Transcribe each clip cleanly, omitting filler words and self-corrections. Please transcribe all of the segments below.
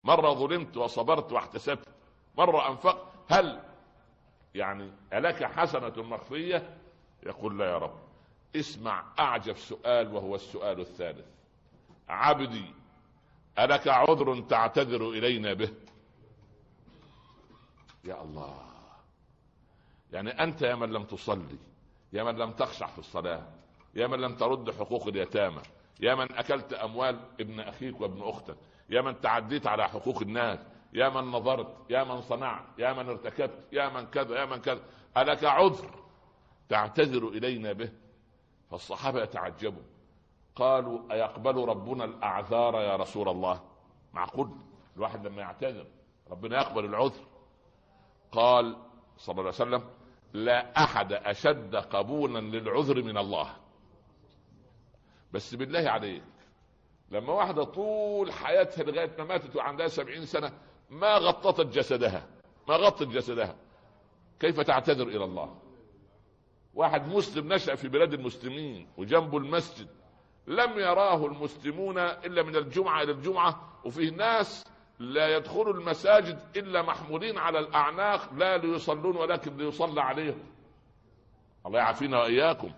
مرة ظلمت وصبرت واحتسبت، مرة أنفقت، هل يعني ألك حسنة مخفية؟ يقول لا يا رب. اسمع أعجب سؤال، وهو السؤال الثالث: عبدي ألك عذر تعتذر إلينا به؟ يا الله، يعني أنت يا من لم تصلي، يا من لم تخشع في الصلاة، يا من لم ترد حقوق اليتامى، يا من أكلت أموال ابن أخيك وابن أختك، يا من تعديت على حقوق الناس، يا من نظرت، يا من صنعت، يا من ارتكبت، يا من كذا، يا من كذا، ألك عذر تعتذر إلينا به؟ فالصحابة يتعجبوا، قالوا: أيقبل ربنا الأعذار يا رسول الله؟ معقول الواحد لما يعتذر ربنا يقبل العذر؟ قال صلى الله عليه وسلم: لا أحد أشد قبولا للعذر من الله. بس بالله عليك، لما واحدة طول حياتها لغاية ما ماتت وعندها 70 سنة ما غطت جسدها، كيف تعتذر إلى الله؟ واحد مسلم نشأ في بلاد المسلمين وجنبه المسجد، لم يراه المسلمون إلا من الجمعة إلى الجمعة، وفيه ناس لا يدخلوا المساجد إلا محمولين على الأعناق، لا ليصلون ولكن ليصلى عليهم. الله يعافينا وإياكم.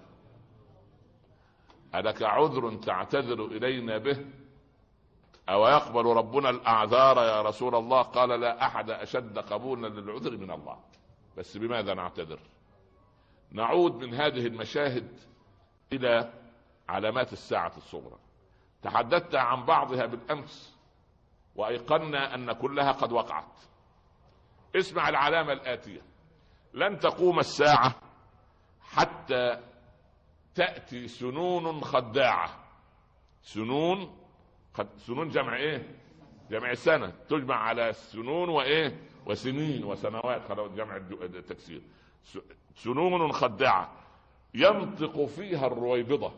ألك عذر تعتذر إلينا به؟ أو يقبل ربنا الأعذار يا رسول الله؟ قال: لا أحد أشد قبولا للعذر من الله. بس بماذا نعتذر؟ نعود من هذه المشاهد إلى علامات الساعة الصغرى. تحدثت عن بعضها بالأمس وأيقنا أن كلها قد وقعت. اسمع العلامة الآتية: لن تقوم الساعة حتى تأتي سنون خداعة. سنون جمع ايه؟ جمع سنة، تجمع على سنون وايه وسنين وسنوات، جمع التكسير. سنون خداعة ينطق فيها الرويبضة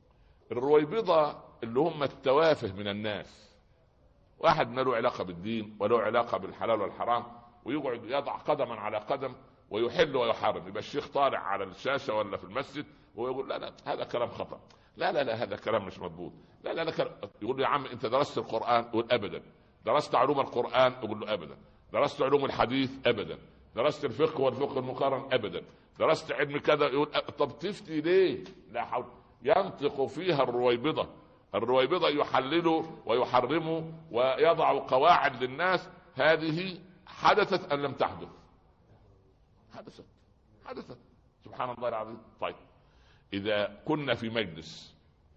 اللي هم التوافه من الناس، واحد ما له علاقة بالدين وله علاقة بالحلال والحرام، ويقعد يضع قدما على قدم ويحل ويحرم. يبقى الشيخ طالع على الشاشة ولا في المسجد ويقول: لا هذا كلام خطأ، لا هذا كلام مش مضبوط، لا يقول له: يا عم انت درست القرآن؟ يقول: ابدا. درست علوم القرآن؟ يقول له: ابدا. درست علوم الحديث؟ ابدا. درست الفقه والفقه المقارن؟ ابدا. درست علم كذا؟ يقول: طب تفتي ليه؟ لا حول. ينطق فيها الرويبضة يحلل ويحرم ويضع قواعد للناس. هذه حدثت أم لم تحدث؟ حدثت. سبحان الله العظيم. طيب، إذا كنا في مجلس،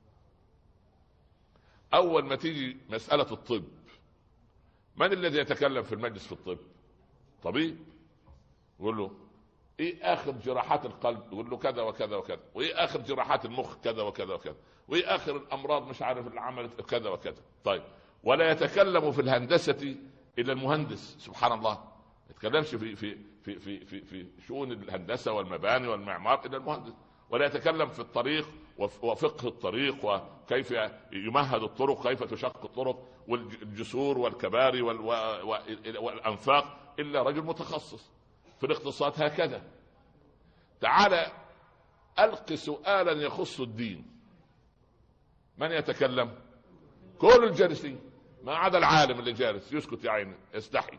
أول ما تيجي مسألة الطب، من الذي يتكلم في المجلس في الطب؟ طبيب. يقول له: ايه اخر جراحات القلب؟ يقول له: كذا وكذا وكذا. وايه اخر جراحات المخ؟ كذا وكذا وكذا. وايه اخر الامراض مش عارف اللي عملت كذا وكذا. طيب، ولا يتكلم في الهندسة الا المهندس. سبحان الله، ما يتكلمش في شؤون الهندسة والمباني والمعمار الا المهندس. ولا يتكلم في الطريق وفقه الطريق وكيف يمهد الطرق، كيف تشق الطرق والجسور والكباري والأنفاق إلا رجل متخصص في الاقتصاد. هكذا. تعال ألق سؤالا يخص الدين، من يتكلم؟ كل الجالسين ما عدا العالم اللي جالس يسكت يا عيني، يستحي.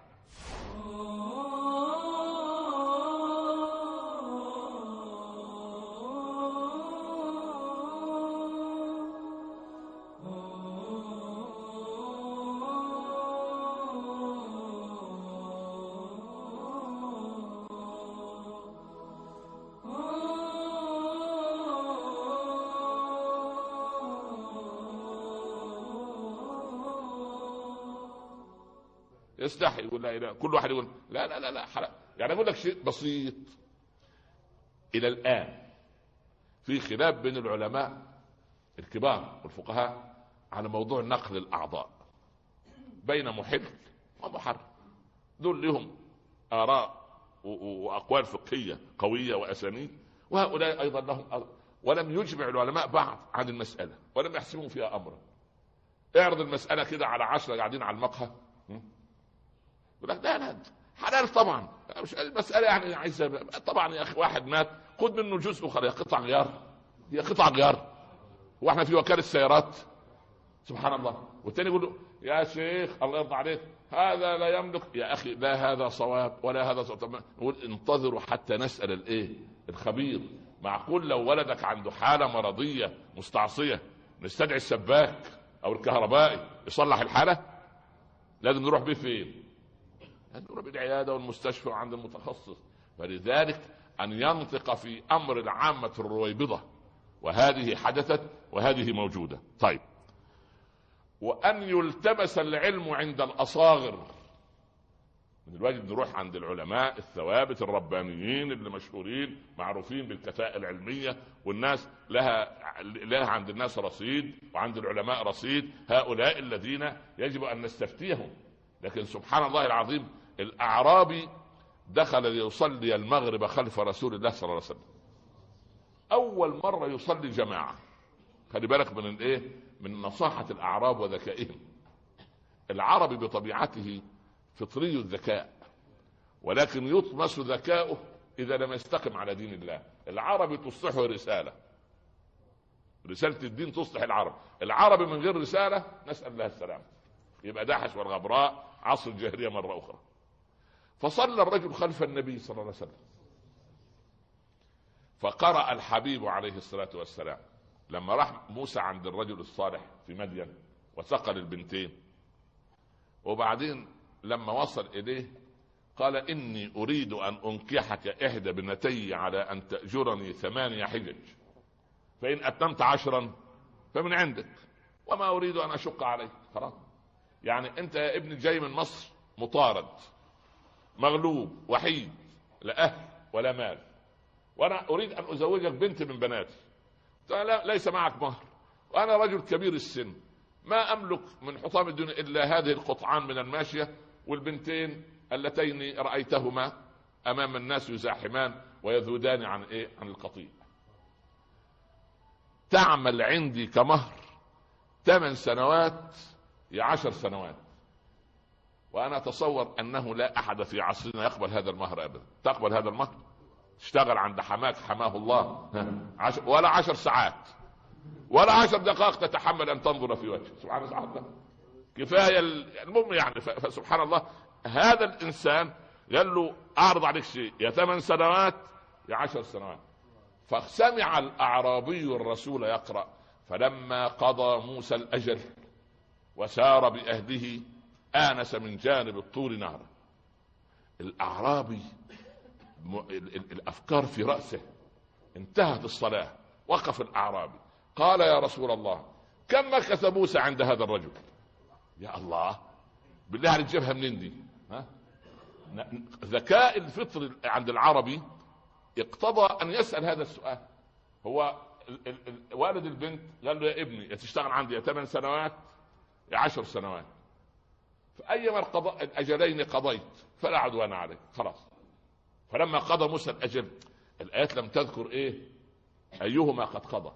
يستحي يقول: لا إله. كل واحد يقول: لا حرام. يعني أقول لك شيء بسيط. إلى الآن في خلاف بين العلماء الكبار والفقهاء على موضوع نقل الأعضاء بين محل ومحرم. دول لهم آراء وأقوال فقهية قوية وأسانيد، وهؤلاء أيضا لهم ولم يجمع العلماء بعض عن المسألة ولم يحسموا فيها أمرا. اعرض المسألة كده على 10 قاعدين على المقهى، يقول لك: لا حلال طبعا، مش المسألة يعني عايزة طبعا يا أخي. واحد مات خد منه جزء وخليه قطع غيار، هي قطع غيار. واحنا في وكالة السيارات؟ سبحان الله. والتاني يقول له يا شيخ الله يرضى عليك هذا لا يملك. يا اخي لا هذا صواب ولا هذا صواب. طب نقول انتظروا حتى نسال الايه الخبير. معقول لو ولدك عنده حاله مرضيه مستعصيه نستدعي السباك او الكهربائي يصلح الحاله؟ لازم نروح به فين؟ نروح بالعياده والمستشفى وعند المتخصص. فلذلك ان ينطق في امر العامه الرويبضه، وهذه حدثت وهذه موجوده. طيب، وان يلتمس العلم عند الاصاغر. من الواجب نروح عند العلماء الثوابت الربانيين اللي مشهورين معروفين بالكفاءة العلمية، والناس لها عند الناس رصيد وعند العلماء رصيد. هؤلاء الذين يجب أن نستفتيهم. لكن سبحان الله العظيم، الأعرابي دخل ليصلي المغرب خلف رسول الله صلى الله عليه وسلم، أول مرة يصلي جماعة. خلي بالك من الايه، من نصاحة الأعراب وذكائهم. العربي بطبيعته فطري الذكاء، ولكن يطمس ذكاؤه إذا لم يستقم على دين الله. العربي تصلحه رسالة الدين تصلح العرب. العربي من غير رسالة نسأل الله السلام، يبقى داحش والغبراء عصر الجاهلية مرة أخرى. فصلى الرجل خلف النبي صلى الله عليه وسلم، فقرأ الحبيب عليه الصلاة والسلام لما راح موسى عند الرجل الصالح في مدين وسقى البنتين، وبعدين لما وصل إليه قال إني أريد أن أنكحك إحدى بنتي على أن تأجرني 8 حجج، فإن أتممت 10 فمن عندك، وما أريد أن أشق عليك. خلاص، يعني أنت يا ابني جاي من مصر مطارد مغلوب وحيد، لا أهل ولا مال، وأنا أريد أن أزوجك بنت من بناتي. لا، ليس معك مهر، وأنا رجل كبير السن، ما أملك من حطام الدنيا إلا هذه القطعان من الماشية والبنتين اللتين رأيتهما أمام الناس يزاحمان ويذودان عن القطيع. تعمل عندي كمهر 8 سنوات يا 10 سنوات، وأنا أتصور أنه لا أحد في عصرنا يقبل هذا المهر أبدا. تقبل هذا المهر؟ اشتغل عند حماك حماه الله ولا 10 ساعات ولا 10 دقائق تتحمل أن تنظر في وجهه. سبحان الله، كفاية. المهم يعني فسبحان الله، هذا الإنسان قال له أعرض عليك شيء يا 8 سنوات يا 10 سنوات. فسمع الأعرابي الرسول يقرأ: فلما قضى موسى الأجل وسار بأهله آنس من جانب الطور نارا. الأعرابي الأفكار في رأسه. انتهت الصلاة، وقف الأعرابي قال: يا رسول الله، كم مكث موسى عند هذا الرجل؟ يا الله، بالله عليك جابها منين دي؟ ذكاء الفطر عند العربي اقتضى أن يسأل هذا السؤال. هو والد البنت قال له: يا ابني، يا تشتغل عندي يا 8 سنوات يا 10 سنوات، فأيما الأجلين قضيت فلا عدوان عليك. خلاص. فلما قضى موسى الأجل، الآيات لم تذكر أيهما قد قضى.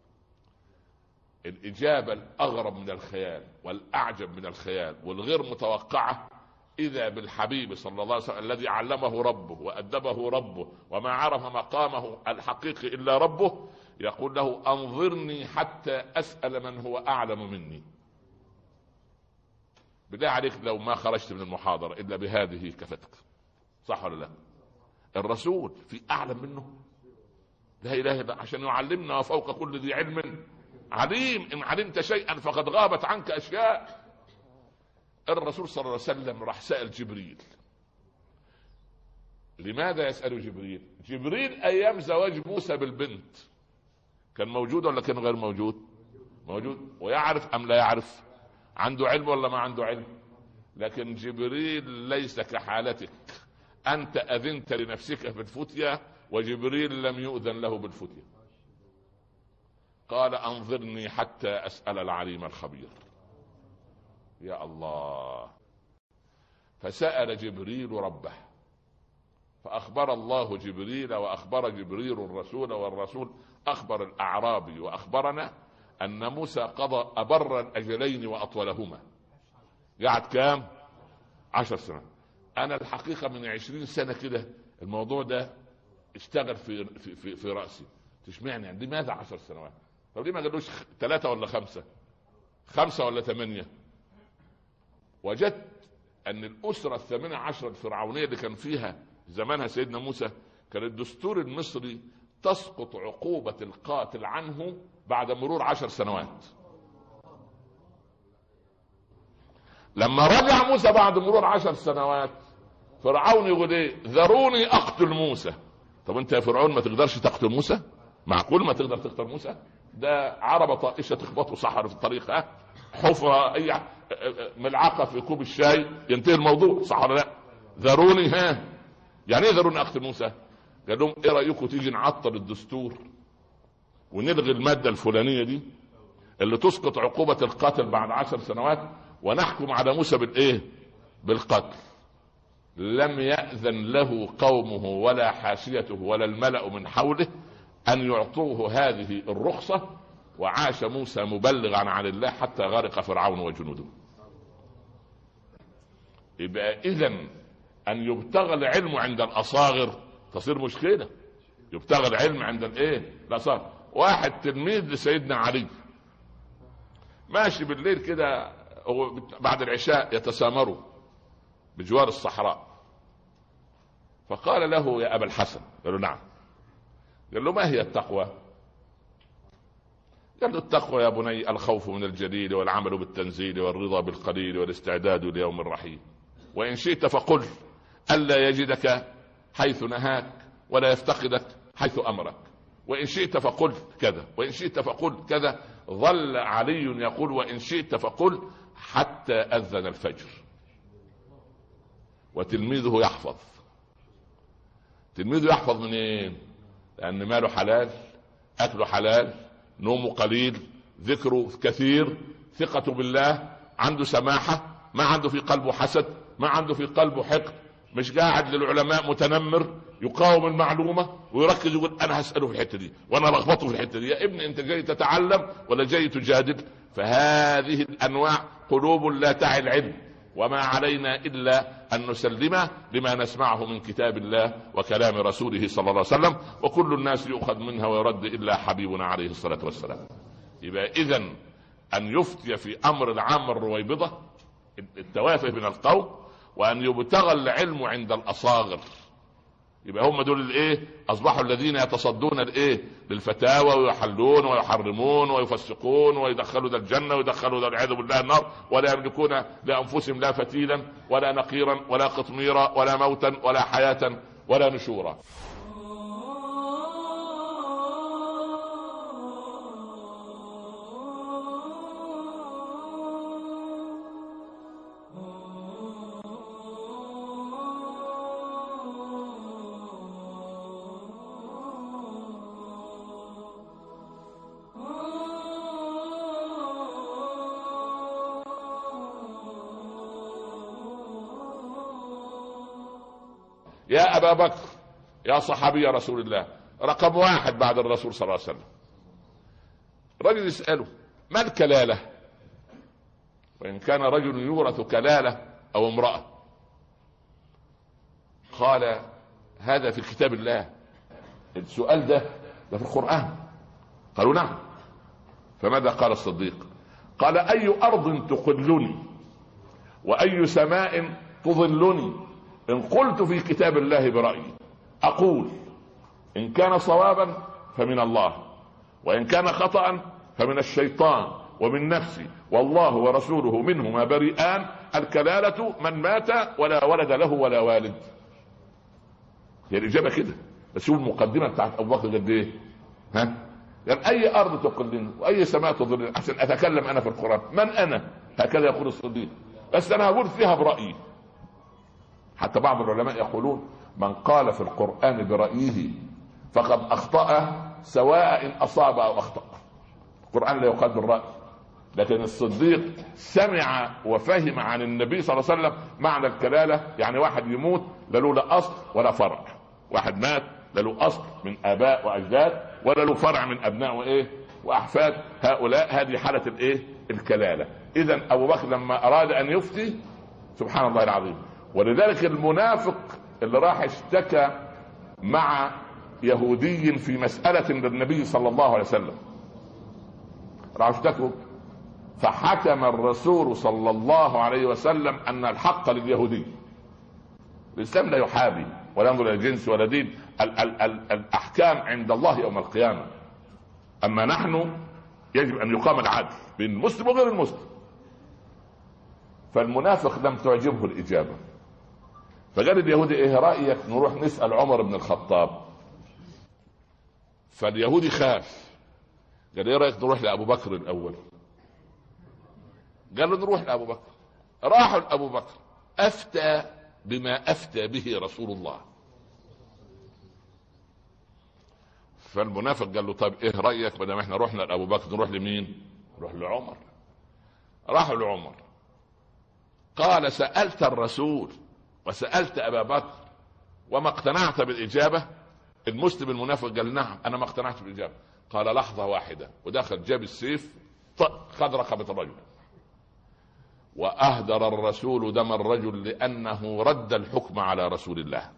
الإجابة الأغرب من الخيال والأعجب من الخيال والغير متوقعة إذا بالحبيب صلى الله عليه وسلم الذي علمه ربه وأدبه ربه وما عرف مقامه الحقيقي إلا ربه، يقول له: أنظرني حتى أسأل من هو أعلم مني. بالله عليك لو ما خرجت من المحاضرة إلا بهذه كفتك، صح ولا لا؟ الرسول في أعلم منه؟ لا إله إلا الله، عشان يعلمنا وفوق كل ذي علم عليم. إن علمت شيئا فقد غابت عنك أشياء. الرسول صلى الله عليه وسلم راح سأل جبريل. لماذا يسأل جبريل؟ جبريل أيام زواج موسى بالبنت كان موجود ولا كان غير موجود؟ موجود. ويعرف أم لا يعرف؟ عنده علم ولا ما عنده علم؟ لكن جبريل ليس كحالتك، أنت أذنت لنفسك في الفتية وجبريل لم يؤذن له بالفتية. قال: أنظرني حتى أسأل العليم الخبير. يا الله. فسأل جبريل ربه، فأخبر الله جبريل وأخبر جبريل الرسول، والرسول أخبر الأعرابي وأخبرنا أن موسى قضى أبر الأجلين وأطولهما. قعد كام؟ 10 سنة. أنا الحقيقة من 20 سنة كده الموضوع ده اشتغل في رأسي. تشمعني لماذا 10 سنوات؟ طب ليه ما قالوش 3 ولا 5 ولا 8؟ وجدت ان الاسره 18 الفرعونيه اللي كان فيها زمانها سيدنا موسى كان الدستور المصري تسقط عقوبه القاتل عنه بعد مرور 10 سنوات. لما رجع موسى بعد مرور 10 سنوات فرعون يقول ايه؟ ذروني اقتل موسى. طب انت يا فرعون ما تقدرش تقتل موسى؟ معقول ما تقدر تقتل موسى؟ ده عربة طائشة تخبطه صحر في الطريق، حفرة اي ملعقة في كوب الشاي ينتهي الموضوع، صح ولا لا؟ ذروني يعني ايه ذروني اقتل موسى؟ قال لهم ايه رايكم تيجي نعطل الدستور ونلغي المادة الفلانية دي اللي تسقط عقوبة القتل بعد 10 سنوات ونحكم على موسى بالايه؟ بالقتل. لم يأذن له قومه ولا حاشيته ولا الملأ من حوله ان يعطوه هذه الرخصة، وعاش موسى مبلغا عن الله حتى غرق فرعون وجنوده. يبقى اذن ان يبتغى العلم عند الاصاغر تصير مشكلة. يبتغى العلم عند الايه؟ الاصاغر. واحد تلميذ لسيدنا علي ماشي بالليل كده بعد العشاء يتسامروا بجوار الصحراء، فقال له يا ابا الحسن، قال له نعم. قال له ما هي التقوى؟ قال له التقوى يا بني الخوف من الجليل والعمل بالتنزيل والرضا بالقليل والاستعداد ليوم الرحيل، وإن شئت فقل ألا يجدك حيث نهاك ولا يفتقدك حيث أمرك، وإن شئت فقل كذا وإن شئت فقل كذا. ظل علي يقول وإن شئت فقل حتى أذن الفجر. وتلميذه يحفظ. تلميذه يحفظ منين؟ لأن ماله حلال، أكله حلال، نومه قليل، ذكره كثير، ثقته بالله، عنده سماحة، ما عنده في قلبه حسد، ما عنده في قلبه حقد، مش قاعد للعلماء متنمر يقاوم المعلومة ويركز يقول أنا هسأله في الحتة دي وأنا لخبطه في الحتة دي. يا ابني أنت جاي تتعلم ولا جاي تجادل؟ فهذه الأنواع قلوب لا تعي العلم، وما علينا إلا أن نسلم لما نسمعه من كتاب الله وكلام رسوله صلى الله عليه وسلم، وكل الناس يؤخذ منها ويرد إلا حبيبنا عليه الصلاة والسلام. يبقى إذن أن يفتي في أمر العام الرويبضة التوافه من القوم، وأن يبتغى العلم عند الأصاغر. يبقى هم دول الايه؟ اصبحوا الذين يتصدون الايه؟ للفتاوى ويحلون ويحرمون ويفسقون ويدخلوا ذا الجنه ويدخلوا ذا العياذ بالله النار، ولا يملكون لانفسهم لا فتيلا ولا نقيرا ولا قطميرا ولا موتا ولا حياه ولا نشورا. يا أبا بكر يا صحابي يا رسول الله، رقم 1 بعد الرسول صلى الله عليه وسلم، رجل يسأله ما الكلالة؟ وإن كان رجل يورث كلالة أو امرأة. قال هذا في كتاب الله. السؤال ده في القرآن. قالوا نعم. فماذا قال الصديق؟ قال أي أرض تقلني وأي سماء تظلني إن قلت في كتاب الله برأيي. أقول إن كان صوابا فمن الله، وإن كان خطأ فمن الشيطان ومن نفسي، والله ورسوله منهما بريئان. الكلالة من مات ولا ولد له ولا والد. هي الإجابة كده، بس شوف المقدمة بتاعت أبو بكر قد إيه. قال أي أرض تقلني وأي سماء تظلني، عشان أتكلم أنا في القرآن. من أنا؟ هكذا يقول الصديق، بس أنا هقول فيها برأيي. حتى بعض العلماء يقولون من قال في القرآن برأيه فقد أخطأ سواء إن أصاب أو أخطأ. القرآن لا يقال بالرأي، لكن الصديق سمع وفهم عن النبي صلى الله عليه وسلم معنى الكلالة. يعني واحد يموت لا له لا أصل ولا فرع، واحد مات لا له أصل من آباء وأجداد ولا له فرع من أبناء وإيه وأحفاد. هؤلاء هذه حالة الإيه؟ الكلالة. إذن أبو بكر لما أراد أن يفتي سبحان الله العظيم. ولذلك المنافق اللي راح اشتكى مع يهودي في مسألة للنبي صلى الله عليه وسلم، راح اشتكوا فحكم الرسول صلى الله عليه وسلم ان الحق لليهودي. الاسلام لا يحابي ولا ينظر الى جنس ولا دين، الاحكام عند الله يوم القيامه. اما نحن يجب ان يقام العدل بين المسلم وغير المسلم. فالمنافق لم تعجبه الاجابه، فقال اليهودي ايه رايك نروح نسال عمر بن الخطاب؟ فاليهودي خاف، قال ايه رايك نروح لابو بكر الاول؟ قال له نروح لابو بكر. راحوا لابو بكر، افتى بما افتى به رسول الله. فالمنافق قال له طيب ايه رايك ما دام احنا رحنا لابو بكر نروح لمين؟ نروح لعمر. راحوا لعمر، قال سالت الرسول وسالت ابا بكر وما اقتنعت بالاجابه؟ المسلم المنافق قال نعم انا ما اقتنعت بالاجابه. قال لحظه واحده، ودخل جاب السيف خذ رقبه الرجل، واهدر الرسول دم الرجل لانه رد الحكم على رسول الله.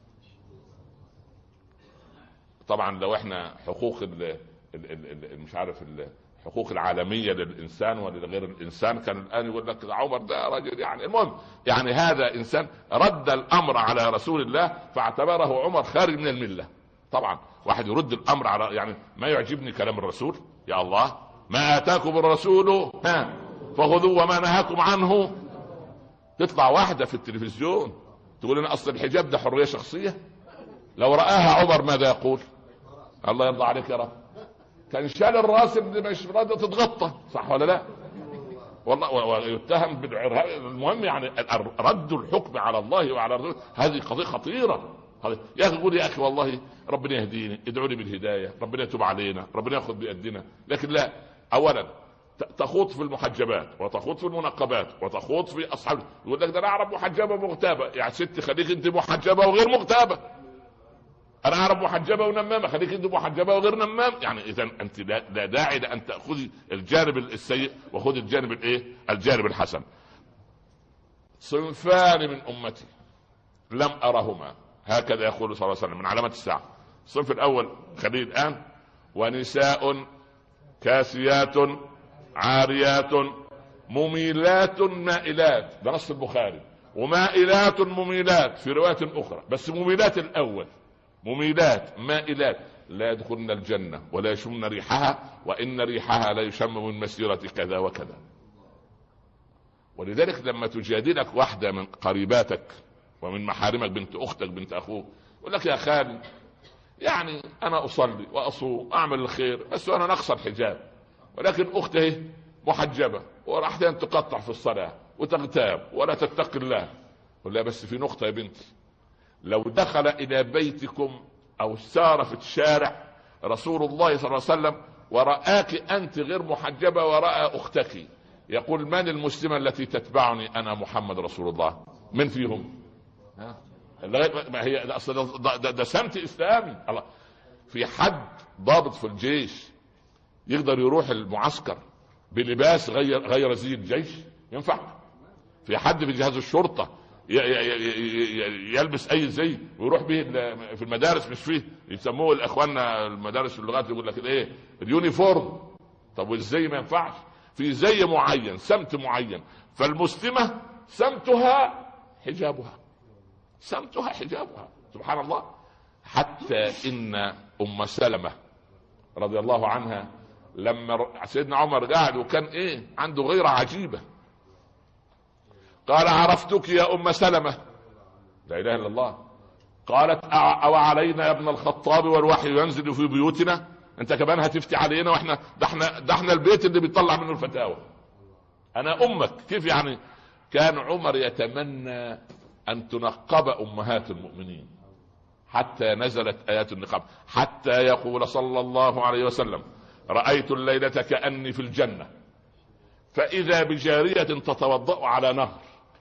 طبعا لو احنا حقوق مش عارف الحقوق العالميه للانسان ولغير الانسان كان الان يقول لك عمر ده رجل يعني. المهم يعني هذا انسان رد الامر على رسول الله فاعتبره عمر خارج من المله. طبعا واحد يرد الامر على يعني ما يعجبني كلام الرسول، يا الله ما اتاكم الرسول فخذوه وما نهاكم عنه. تطلع واحده في التلفزيون تقول لنا اصل الحجاب ده حريه شخصيه. لو رآها عمر ماذا يقول؟ الله يرضى عليك يا رب، كان شال الراس اللي مش راضيه تتغطى، صح ولا لا؟ والله ويتهم بالارهاب. المهم يعني رد الحكم على الله وعلى الرسول هذه قضيه خطيره. يا اخي قول يا اخي والله ربنا يهديني، ادعوا لي بالهدايه، ربنا يتوب علينا، ربنا ياخذ بيدنا. لكن لا، اولا تخوض في المحجبات وتخوض في المنقبات وتخوض في اصحاب، يقول لك ده انا اعرف محجبه ومغتابه. يا ستي خليك انت محجبه وغير مغتابه. انا اعرف محجبه ونمامه، خليك انت محجبه وغير نمام. يعني اذا انت لا داعي لان تاخذي الجانب السيء وخذي الجانب الايه؟ الجانب الحسن. صنفان من امتي لم ارهما، هكذا يقول صلى الله عليه وسلم من علامات الساعه. الصنف الاول خليه الان: ونساء كاسيات عاريات مميلات مائلات، ده نص البخاري، ومائلات مميلات في روايه اخرى، بس مميلات الاول، مميلات مائلات لا يدخلن الجنه ولا يشمن ريحها وان ريحها لا يشم من مسيره كذا وكذا. ولذلك لما تجادلك واحده من قريباتك ومن محارمك، بنت اختك بنت اخوك، يقول لك يا خالي يعني انا اصلي واصوم اعمل الخير بس وانا نقص الحجاب، ولكن اختي محجبه وراح تقطع في الصلاه وتغتاب ولا تتقي الله. قل لا بس في نقطه يا بنتي، لو دخل الى بيتكم او سار في الشارع رسول الله صلى الله عليه وسلم ورآك انت غير محجبه ورأى اختك، يقول من المسلمه التي تتبعني؟ انا محمد رسول الله. من فيهم؟ ما هي ده سمت اسلامي. الله، في حد ضابط في الجيش يقدر يروح المعسكر بلباس غير زي الجيش؟ ينفع؟ في حد في جهاز الشرطه يلبس اي زي ويروح به في المدارس؟ مش فيه يسموه الاخواننا المدارس اللغات يقول لك ايه؟ اليونيفورم. طب والزي ما ينفعش؟ في زي معين، سمت معين. فالمسلمه سمتها حجابها، سمتها حجابها، سبحان الله. حتى ان ام سلمة رضي الله عنها لما سيدنا عمر قاعد وكان ايه عنده غيرة عجيبة، قال عرفتك يا ام سلمة؟ لا اله الا الله. قالت او علينا يا ابن الخطاب والوحي ينزل في بيوتنا؟ انت كمان هتفتي علينا واحنا ده احنا البيت اللي بيطلع منه الفتاوى. انا امك كيف يعني؟ كان عمر يتمنى ان تنقب امهات المؤمنين حتى نزلت ايات النقاب، حتى يقول صلى الله عليه وسلم: رأيت الليلة كأني في الجنة فإذا بجارية تتوضأ على نهر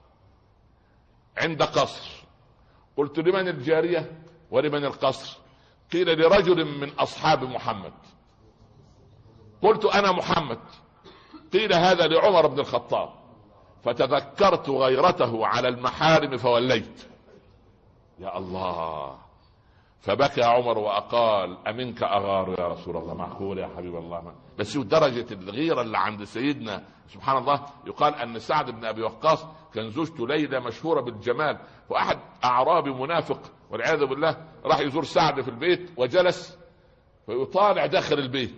عند قصر. قلت لمن الجارية ولمن القصر؟ قيل لرجل من أصحاب محمد. قلت أنا محمد. قيل هذا لعمر بن الخطاب. فتذكرت غيرته على المحارم فوليت. يا الله. فبكى عمر وقال أمنك أغار يا رسول الله؟ معقول يا حبيب الله؟ ما. بس درجة الغيرة اللي عند سيدنا سبحان الله. يقال أن سعد بن أبي وقاص كان زوجته ليلى مشهورة بالجمال، وأحد أعرابي منافق والعياذ بالله راح يزور سعد في البيت وجلس فيطالع داخل البيت،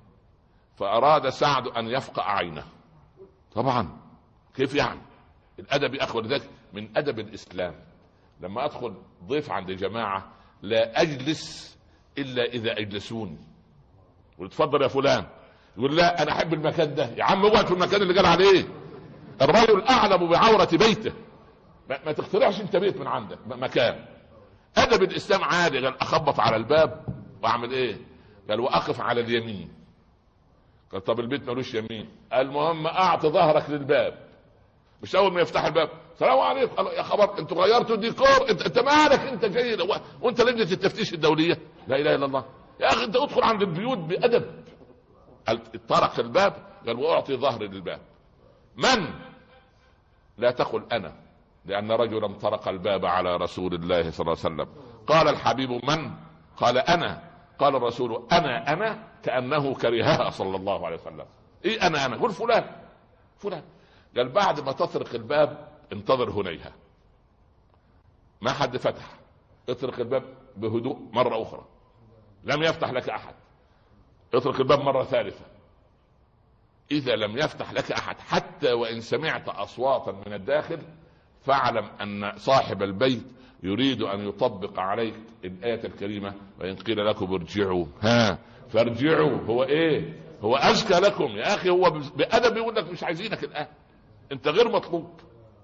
فأراد سعد أن يفقأ عينه. طبعا كيف يعني؟ الأدب يا أخوة، ذلك من أدب الإسلام. لما أدخل ضيف عند جماعة لا أجلس إلا إذا أجلسوني، وتفضل يا فلان، يقول لا أنا أحب المكان ده. يا عم اقعد في المكان اللي قال عليه. الرجل أعلم بعورة بيته، ما تخترعش أنت بيت من عندك مكان. أدب الإسلام عادي. قال أخبط على الباب وأعمل إيه؟ قال وأقف على اليمين. قال طب البيت ملوش يمين. المهم أعطي ظهرك للباب، مش اول ما يفتح الباب السلام عليكم يا خبر انتوا غيرتوا الديكور، انت مالك انت جاي وانت لجنه التفتيش الدوليه؟ لا اله الا الله يا اخي، انت ادخل عند البيوت بادب. طرق الباب قال واعطي ظهري للباب. من؟ لا تقل انا، لان رجلا طرق الباب على رسول الله صلى الله عليه وسلم. قال الحبيب من؟ قال انا. قال الرسول انا كانه كرهها صلى الله عليه وسلم. ايه انا؟ قل فلان فلان. قال بعد ما تطرق الباب انتظر هنيها. ما حد فتح، اطرق الباب بهدوء مرة اخرى، لم يفتح لك احد، اطرق الباب مرة ثالثة. اذا لم يفتح لك احد حتى وان سمعت اصواتا من الداخل فاعلم ان صاحب البيت يريد ان يطبق عليك الآية الكريمة وان قيل لكم ارجعوا فارجعوا. هو ايه؟ هو ازكى لكم يا اخي. هو بأدب يقول لك مش عايزينك الآن، انت غير مطلوب.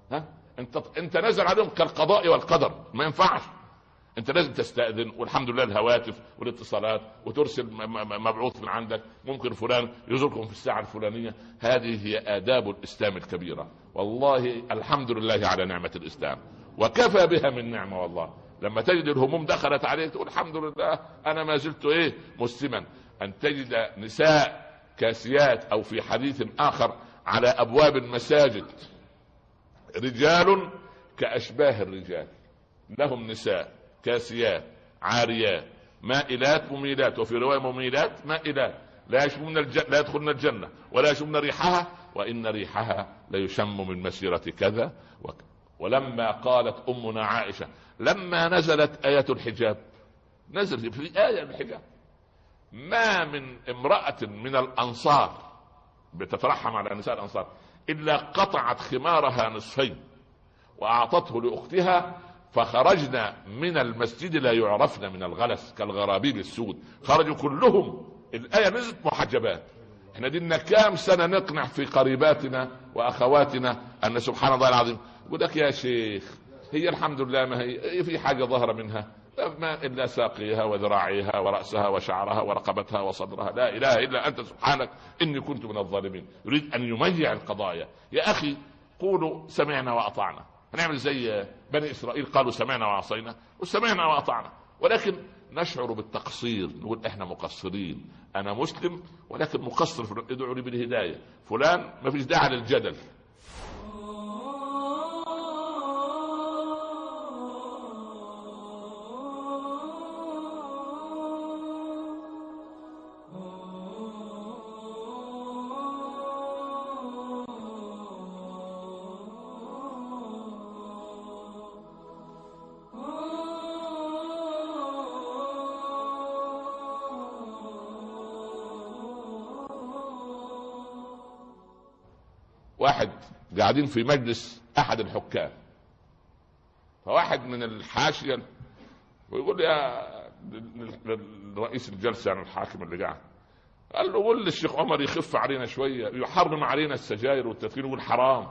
انت نازل عليهم كالقضاء والقدر، ما ينفعش. انت لازم تستأذن، والحمد لله الهواتف والاتصالات، وترسل مبعوث من عندك، ممكن فلان يزوركم في الساعة الفلانية. هذه هي آداب الإسلام الكبيرة. والله الحمد لله على نعمة الإسلام، وكفى بها من نعمة. والله لما تجد الهموم دخلت عليك تقول الحمد لله أنا ما زلت مسلما. أن تجد نساء كاسيات، أو في حديث آخر على أبواب المساجد رجال كأشباه الرجال، لهم نساء كاسيات عاريات مائلات مميلات، وفي رواية مميلات مائلات، لا يدخلن الجنة ولا يشمن ريحها، وإن ريحها ليشم من مسيرة كذا. ولما قالت أمنا عائشة لما نزلت آية الحجاب، نزل في آية الحجاب، ما من امرأة من الأنصار بتترحم على نساء الأنصار إلا قطعت خمارها نصفين وأعطته لأختها، فخرجنا من المسجد لا يعرفن من الغلس كالغرابيب السود. خرجوا كلهم، الآية نزلت محجبات. احنا دينا كام سنة نقنع في قريباتنا وأخواتنا أن سبحان الله العظيم. يقول لك يا شيخ هي الحمد لله ما هي في حاجة ظهر منها ما إلا ساقيها وذراعيها ورأسها وشعرها ورقبتها وصدرها. لا إله إلا أنت سبحانك إني كنت من الظالمين. يريد أن يميع القضايا. يا أخي قولوا سمعنا وأطعنا. هنعمل زي بني إسرائيل قالوا سمعنا وعصينا، وسمعنا وأطعنا، ولكن نشعر بالتقصير، نقول احنا مقصرين. أنا مسلم ولكن مقصر، ادعوا لي بالهداية. فلان ما فيش داعي للجدل. واحد قاعدين في مجلس احد الحكام، فواحد من الحاشية ويقول يا رئيس الجلسة يعني الحاكم اللي قاعد، قال له قول للشيخ عمر يخف علينا شوية، يحرم علينا السجاير والتدخين يقول حرام.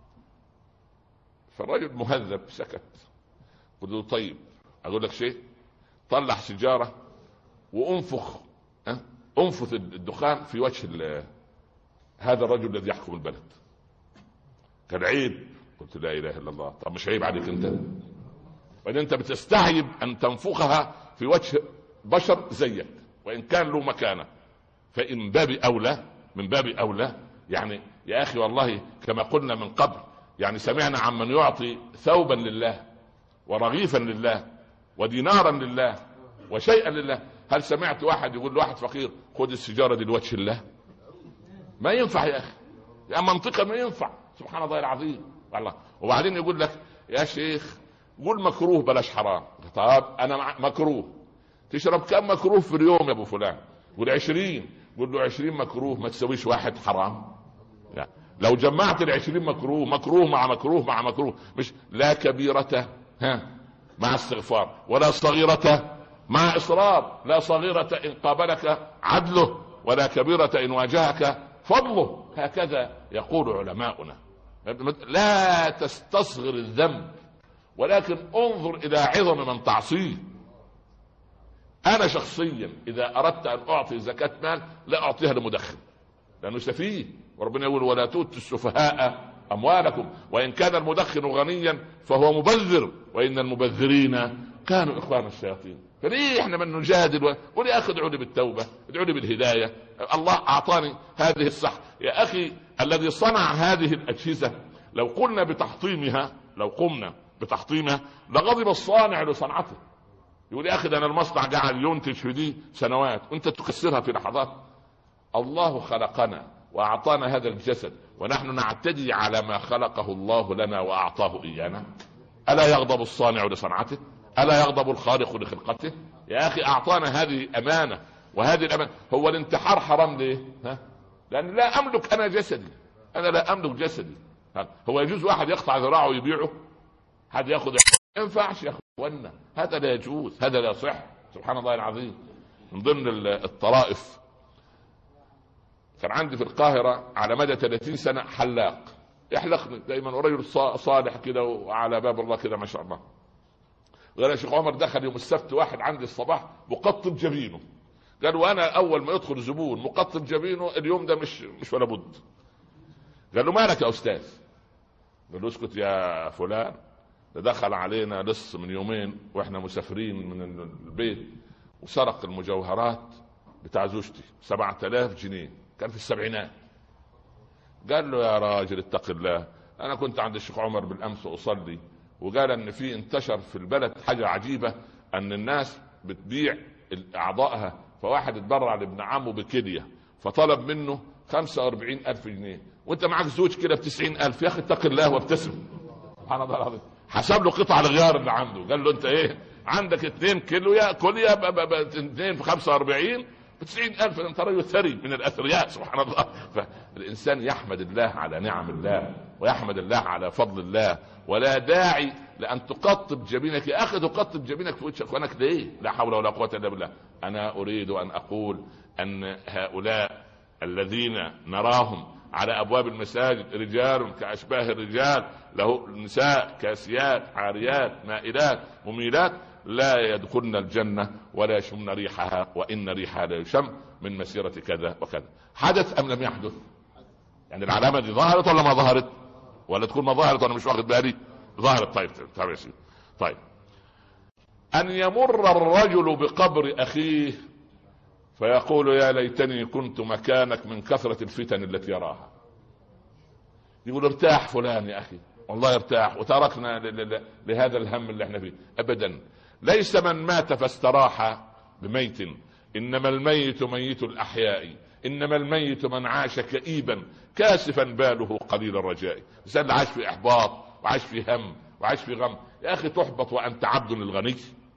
فالرجل مهذب سكت. قلت له طيب اقول لك شيء، طلع سيجارة وانفخ انفث الدخان في وجه هذا الرجل الذي يحكم البلد. كان عيب. قلت لا اله الا الله. طب مش عيب عليك انت؟ وان انت بتستعيب ان تنفخها في وجه بشر زيك وان كان له مكانه، فان باب اولى من باب اولى. يعني يا اخي والله كما قلنا من قبل، يعني سمعنا عمن يعطي ثوبا لله ورغيفا لله ودينارا لله وشيئا لله. هل سمعت واحد يقول لواحد فقير خذ السيجاره دي لوجه الله؟ ما ينفع يا اخي، يا منطقه ما ينفع. سبحان الله العظيم والله. وبعدين يقول لك يا شيخ قول مكروه بلاش حرام. طب انا مكروه، تشرب كم مكروه في اليوم يا ابو فلان؟ قول 20. قول له 20 مكروه ما تسويش واحد حرام. لا. لو جمعت ال20 مكروه، مكروه مع مكروه مع مكروه، مش لا كبيرة مع استغفار، ولا صغيرة مع إصرار. لا صغيرة إن قابلك عدله، ولا كبيرة إن واجهك فضله. هكذا يقول علماؤنا. لا تستصغر الذنب، ولكن انظر إلى عظم من تعصيه. أنا شخصيا إذا أردت أن أعطي زكاة مال لا أعطيها لمدخن، لأنه سفيه، وربنا يقول ولا تؤتوا السفهاء أموالكم، وإن كان المدخن غنيا فهو مبذر، وإن المبذرين كانوا إخوان الشياطين. فليه احنا من نجادل ولي أخي ادعوا لي بالتوبة، ادعوا لي بالهداية. الله أعطاني هذه الصح يا أخي. الذي صنع هذه الأجهزة لو قلنا بتحطيمها، لو قمنا بتحطيمها لغضب الصانع لصنعته. يقول يا أخي ده أنا المصنع قاعد ينتج في دي سنوات وأنت تكسرها في لحظات. الله خلقنا وأعطانا هذا الجسد ونحن نعتدي على ما خلقه الله لنا وأعطاه إيانا. ألا يغضب الصانع لصنعته؟ ألا يغضب الخالق لخلقته؟ يا أخي أعطانا هذه أمانة، وهذه الأمانة. هو الانتحار حرام ليه؟ لأن لا أملك أنا جسدي، أنا لا أملك جسدي. هو يجوز واحد يقطع ذراعه ويبيعه؟ حد يأخذ؟ ما ينفعش يا أخوانا، هذا لا يجوز، هذا لا يصح. سبحان الله العظيم. من ضمن الطرائف كان عندي في القاهرة على مدى 30 سنة حلاق يحلقني دائما، ورجل صالح كده وعلى باب الله كده ما شاء الله. قال يا شيخ عمر دخل يوم السبت واحد عندي الصباح مقطب جبينه. قال وانا اول ما يدخل زبون مقطب جبينه اليوم ده مش ولا بد. قال له مالك يا استاذ؟ قال له اسكت يا فلان، ده دخل علينا لص من يومين واحنا مسافرين من البيت وسرق المجوهرات بتاع زوجتي 7000 جنيه، كان في السبعينات. قال له يا راجل اتق الله، انا كنت عند الشيخ عمر بالامس اصلي وقال ان في انتشر في البلد حاجة عجيبة ان الناس بتبيع اعضائها، فواحد اتبرع لابن عمه بكلية فطلب منه 45,000 جنيه وانت معك زوج كده ب90,000. يا اخي اتق الله وابتسم. سبحان الله العظيم. حسب له قطع الغيار اللي عنده، قال له انت ايه عندك 2 كيلو يا كلية 2 في 45 ب90,000، انت رجل ثري من الاثرياء. سبحان الله. فالانسان يحمد الله على نعم الله ويحمد الله على فضل الله، ولا داعي لان تقطب جبينك. يا اخي تقطب جبينك في وجه اخوانك ليه؟ لا حول ولا قوة الا بالله. انا اريد ان اقول ان هؤلاء الذين نراهم على ابواب المساجد رجال كاشباه الرجال، له نساء كاسيات عاريات مائلات مميلات، لا يدخلن الجنة ولا يشمن ريحها، وإن ريحها لا يشم من مسيرة كذا وكذا. حدث أم لم يحدث؟ يعني العلامة دي ظهرت ولا ما ظهرت؟ ولا تكون ما ظهرت وأنا مش واخد بالي؟ ظهرت. طيب يا سيدي. طيب أن يمر الرجل بقبر أخيه فيقول يا ليتني كنت مكانك من كثرة الفتن التي يراها. يقول ارتاح فلان يا أخي، والله ارتاح وتركنا لهذا الهم اللي احنا فيه. أبدا، ليس من مات فاستراح بميت، إنما الميت ميت الأحياء، إنما الميت من عاش كئيبا كاسفا باله قليل الرجاء. الإنسان اللي عاش في إحباط وعاش في هم وعاش في غم. يا أخي تحبط وأنت عبد للغني؟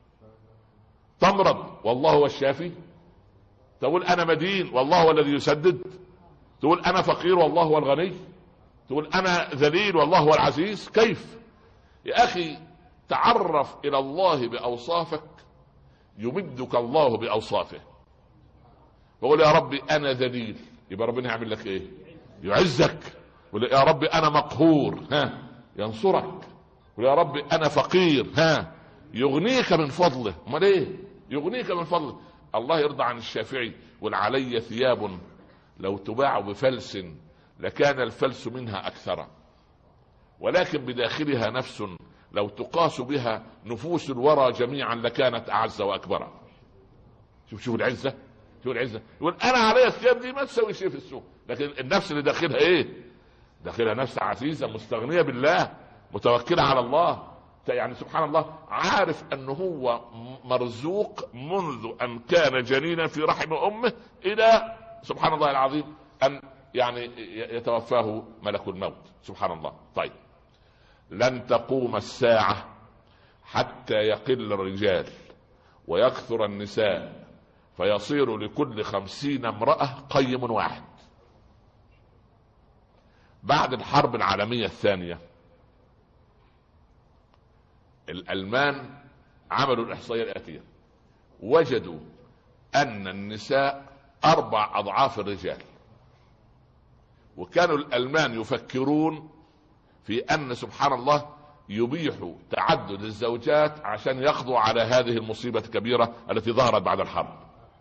تمرض والله هو الشافي؟ تقول أنا مدين والله هو الذي يسدد؟ تقول أنا فقير والله هو الغني؟ تقول أنا ذليل والله هو العزيز؟ كيف يا أخي؟ تعرف إلى الله بأوصافك يمدك الله بأوصافه. بقول يا ربي أنا ذليل، يبقى ربنا يعمل لك إيه؟ يعزك. يقول يا ربي أنا مقهور، ينصرك. يقول يا ربي أنا فقير، يغنيك من فضله. امال ايه؟ يغنيك من فضله. الله يرضى عن الشافعي والعلي ثياب لو تباع بفلس لكان الفلس منها أكثر، ولكن بداخلها نفس لو تقاس بها نفوس الورى جميعا لكانت أعز وأكبر. شوف العزة، شوف العزة. يقول أنا علي الثياب دي ما تسوي شيء في السوق، لكن النفس اللي داخلها إيه؟ داخلها نفس عزيزة مستغنية بالله متوكلة على الله. يعني سبحان الله، عارف انه هو مرزوق منذ ان كان جنينا في رحم امه الى سبحان الله العظيم ان يعني يتوفاه ملك الموت. سبحان الله. طيب، لن تقوم الساعة حتى يقل الرجال ويكثر النساء، فيصير لكل 50 امرأة قيم واحد. بعد الحرب العالمية الثانية الألمان عملوا الإحصائية الآتية، وجدوا أن النساء 4 أضعاف الرجال، وكانوا الألمان يفكرون في أن سبحان الله يبيحوا تعدد الزوجات عشان يقضوا على هذه المصيبة الكبيرة التي ظهرت بعد الحرب.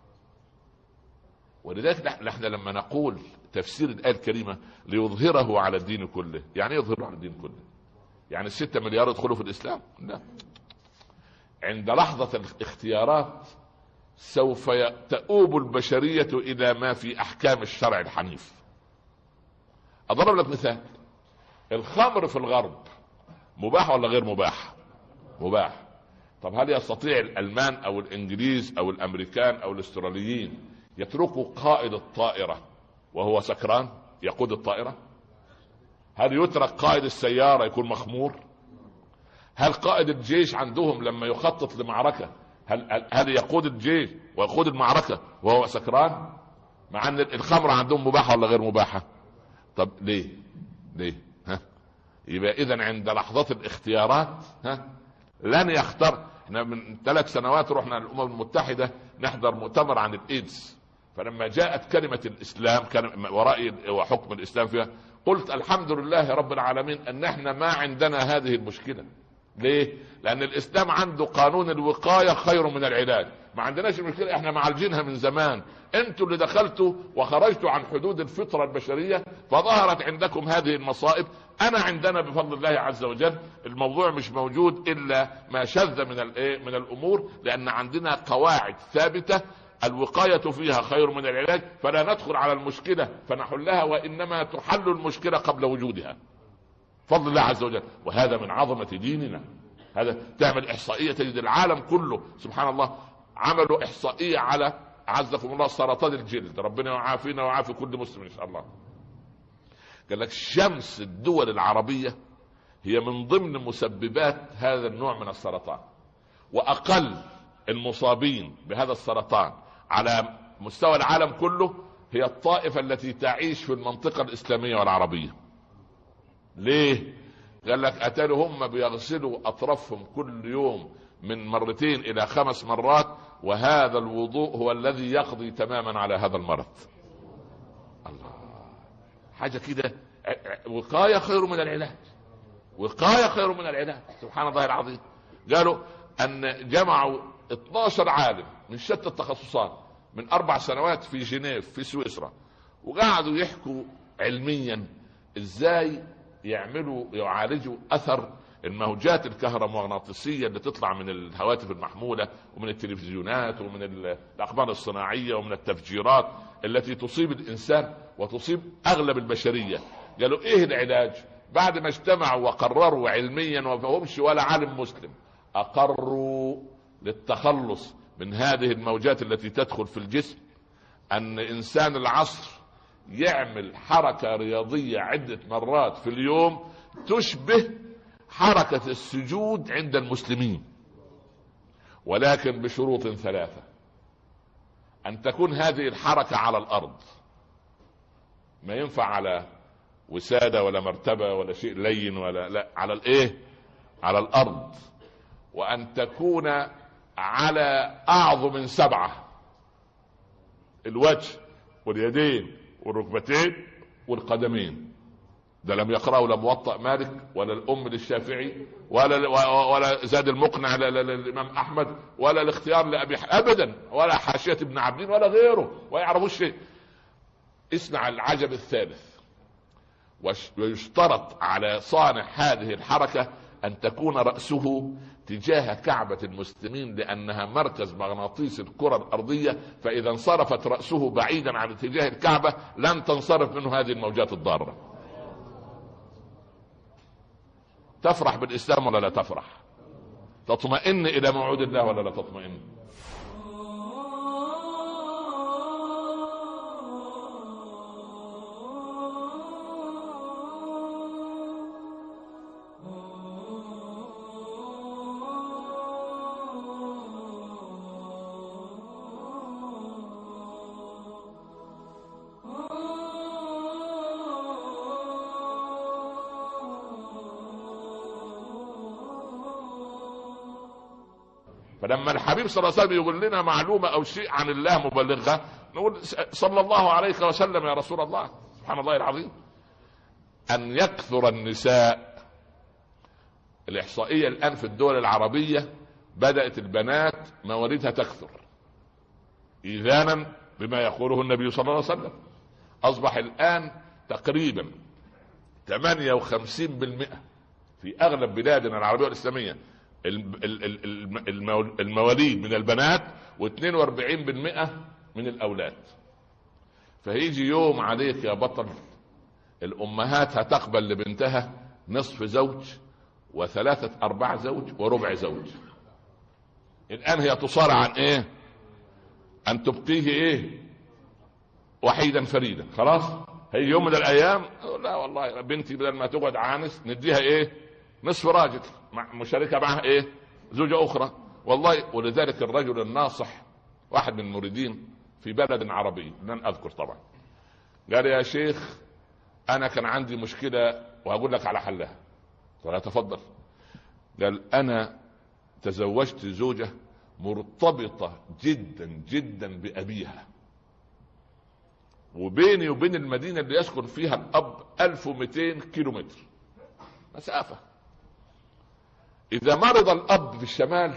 ولذلك نحن لما نقول تفسير الآية الكريمة ليظهره على الدين كله، يعني يظهره على الدين كله؟ يعني 6 مليار يدخلوا في الإسلام؟ لا. عند لحظة الاختيارات سوف تؤوب البشرية إلى ما في أحكام الشرع الحنيف. أضرب لك مثال، الخمر في الغرب مباح ولا غير مباح؟ مباح. طب هل يستطيع الألمان أو الإنجليز أو الأمريكان أو الأستراليين يتركوا قائد الطائرة وهو سكران يقود الطائرة؟ هل يترك قائد السيارة يكون مخمور؟ هل قائد الجيش عندهم لما يخطط لمعركة هل يقود الجيش ويقود المعركة وهو سكران؟ مع ان الخمر عندهم مباحة ولا غير مباحة؟ طب ليه؟ يبقى اذا عند لحظة الاختيارات لن يختار. احنا من 3 سنوات رحنا الامم المتحدة نحضر مؤتمر عن الايدز، فلما جاءت كلمة الاسلام كان ورائي وحكم الاسلام فيها، قلت الحمد لله رب العالمين ان احنا ما عندنا هذه المشكلة. ليه؟ لان الاسلام عنده قانون الوقاية خير من العلاج. ما عندناش المشكلة، احنا معالجينها من زمان. انتوا اللي دخلتوا وخرجتوا عن حدود الفطرة البشرية فظهرت عندكم هذه المصائب. انا عندنا بفضل الله عز وجل الموضوع مش موجود الا ما شذ من الامور، لان عندنا قواعد ثابتة الوقاية فيها خير من العلاج، فلا ندخل على المشكلة فنحلها، وانما تحل المشكلة قبل وجودها فضل الله عز وجل. وهذا من عظمة ديننا. هذا تعمل احصائية تجد العالم كله سبحان الله عملوا احصائية على عزكم الله سرطان الجلد، ربنا يعافينا ويعافي كل مسلم ان شاء الله. قال لك شمس الدول العربية هي من ضمن مسببات هذا النوع من السرطان، واقل المصابين بهذا السرطان على مستوى العالم كله هي الطائفة التي تعيش في المنطقة الاسلامية والعربية. ليه؟ قال لك اتاروا هم بيغسلوا اطرافهم كل يوم من 2 إلى 5 مرات، وهذا الوضوء هو الذي يقضي تماما على هذا المرض. الله، حاجة كده. وقاية خير من العلاج، وقاية خير من العلاج. سبحان الله العظيم. قالوا ان جمعوا 12 عالم من شتى التخصصات من 4 سنوات في جنيف في سويسرا، وقعدوا يحكوا علميا ازاي يعالجوا اثر الموجات الكهرومغناطيسية اللي تطلع من الهواتف المحمولة ومن التلفزيونات ومن الأقمار الصناعية ومن التفجيرات التي تصيب الإنسان وتصيب أغلب البشرية. قالوا إيه العلاج؟ بعد ما اجتمعوا وقرروا علميا وفهمش ولا عالم مسلم، أقروا للتخلص من هذه الموجات التي تدخل في الجسم أن إنسان العصر يعمل حركة رياضية عدة مرات في اليوم تشبه حركة السجود عند المسلمين، ولكن بشروط 3: أن تكون هذه الحركة على الأرض، ما ينفع على وسادة ولا مرتبة ولا شيء لين ولا لا، على الإيه؟ على الأرض. وأن تكون على أعظم 7: الوجه واليدين والركبتين والقدمين. ده لم يقرأه لا موطأ مالك ولا الأم للشافعي ولا زاد المقنع للإمام أحمد ولا الاختيار لأبي أبدا ولا حاشية ابن عبدين ولا غيره، ويعرفوش شيء. اسمع العجب الثالث: ويشترط على صانع هذه الحركة أن تكون رأسه تجاه كعبة المسلمين، لأنها مركز مغناطيس الكرة الأرضية، فإذا انصرفت رأسه بعيدا عن اتجاه الكعبة لن تنصرف منه هذه الموجات الضارة. تفرح بالإسلام ولا لا تفرح؟ تطمئن الى موعود الله ولا لا تطمئن؟ فلما الحبيب صلى الله عليه وسلم يقول لنا معلومة أو شيء عن الله مبلغة نقول صلى الله عليه وسلم يا رسول الله. سبحان الله العظيم. أن يكثر النساء، الإحصائية الآن في الدول العربية بدأت البنات مواليدها تكثر إذانا بما يقوله النبي صلى الله عليه وسلم. أصبح الآن تقريبا 58% في أغلب بلادنا العربية والإسلامية المواليد من البنات، و42% من الأولاد. فهيجي يوم عليك يا بطل الأمهات هتقبل لبنتها نصف زوج و3/4 زوج وربع زوج. الآن هي تصارع عن ايه؟ أن تبقيه ايه؟ وحيدا فريدا. خلاص هي يوم من الأيام لا والله بنتي بدل ما تقعد عانس نديها ايه؟ نصف راجل مشاركة معها ايه؟ زوجة أخرى. والله ولذلك الرجل الناصح واحد من المريدين في بلد عربي لن أذكر طبعا قال يا شيخ أنا كان عندي مشكلة وهقول لك على حلها. قال تفضل. قال أنا تزوجت زوجة مرتبطة جدا جدا بأبيها، وبيني وبين المدينة اللي يسكن فيها الأب 1200 كيلومتر مسافة. إذا مرض الأب في الشمال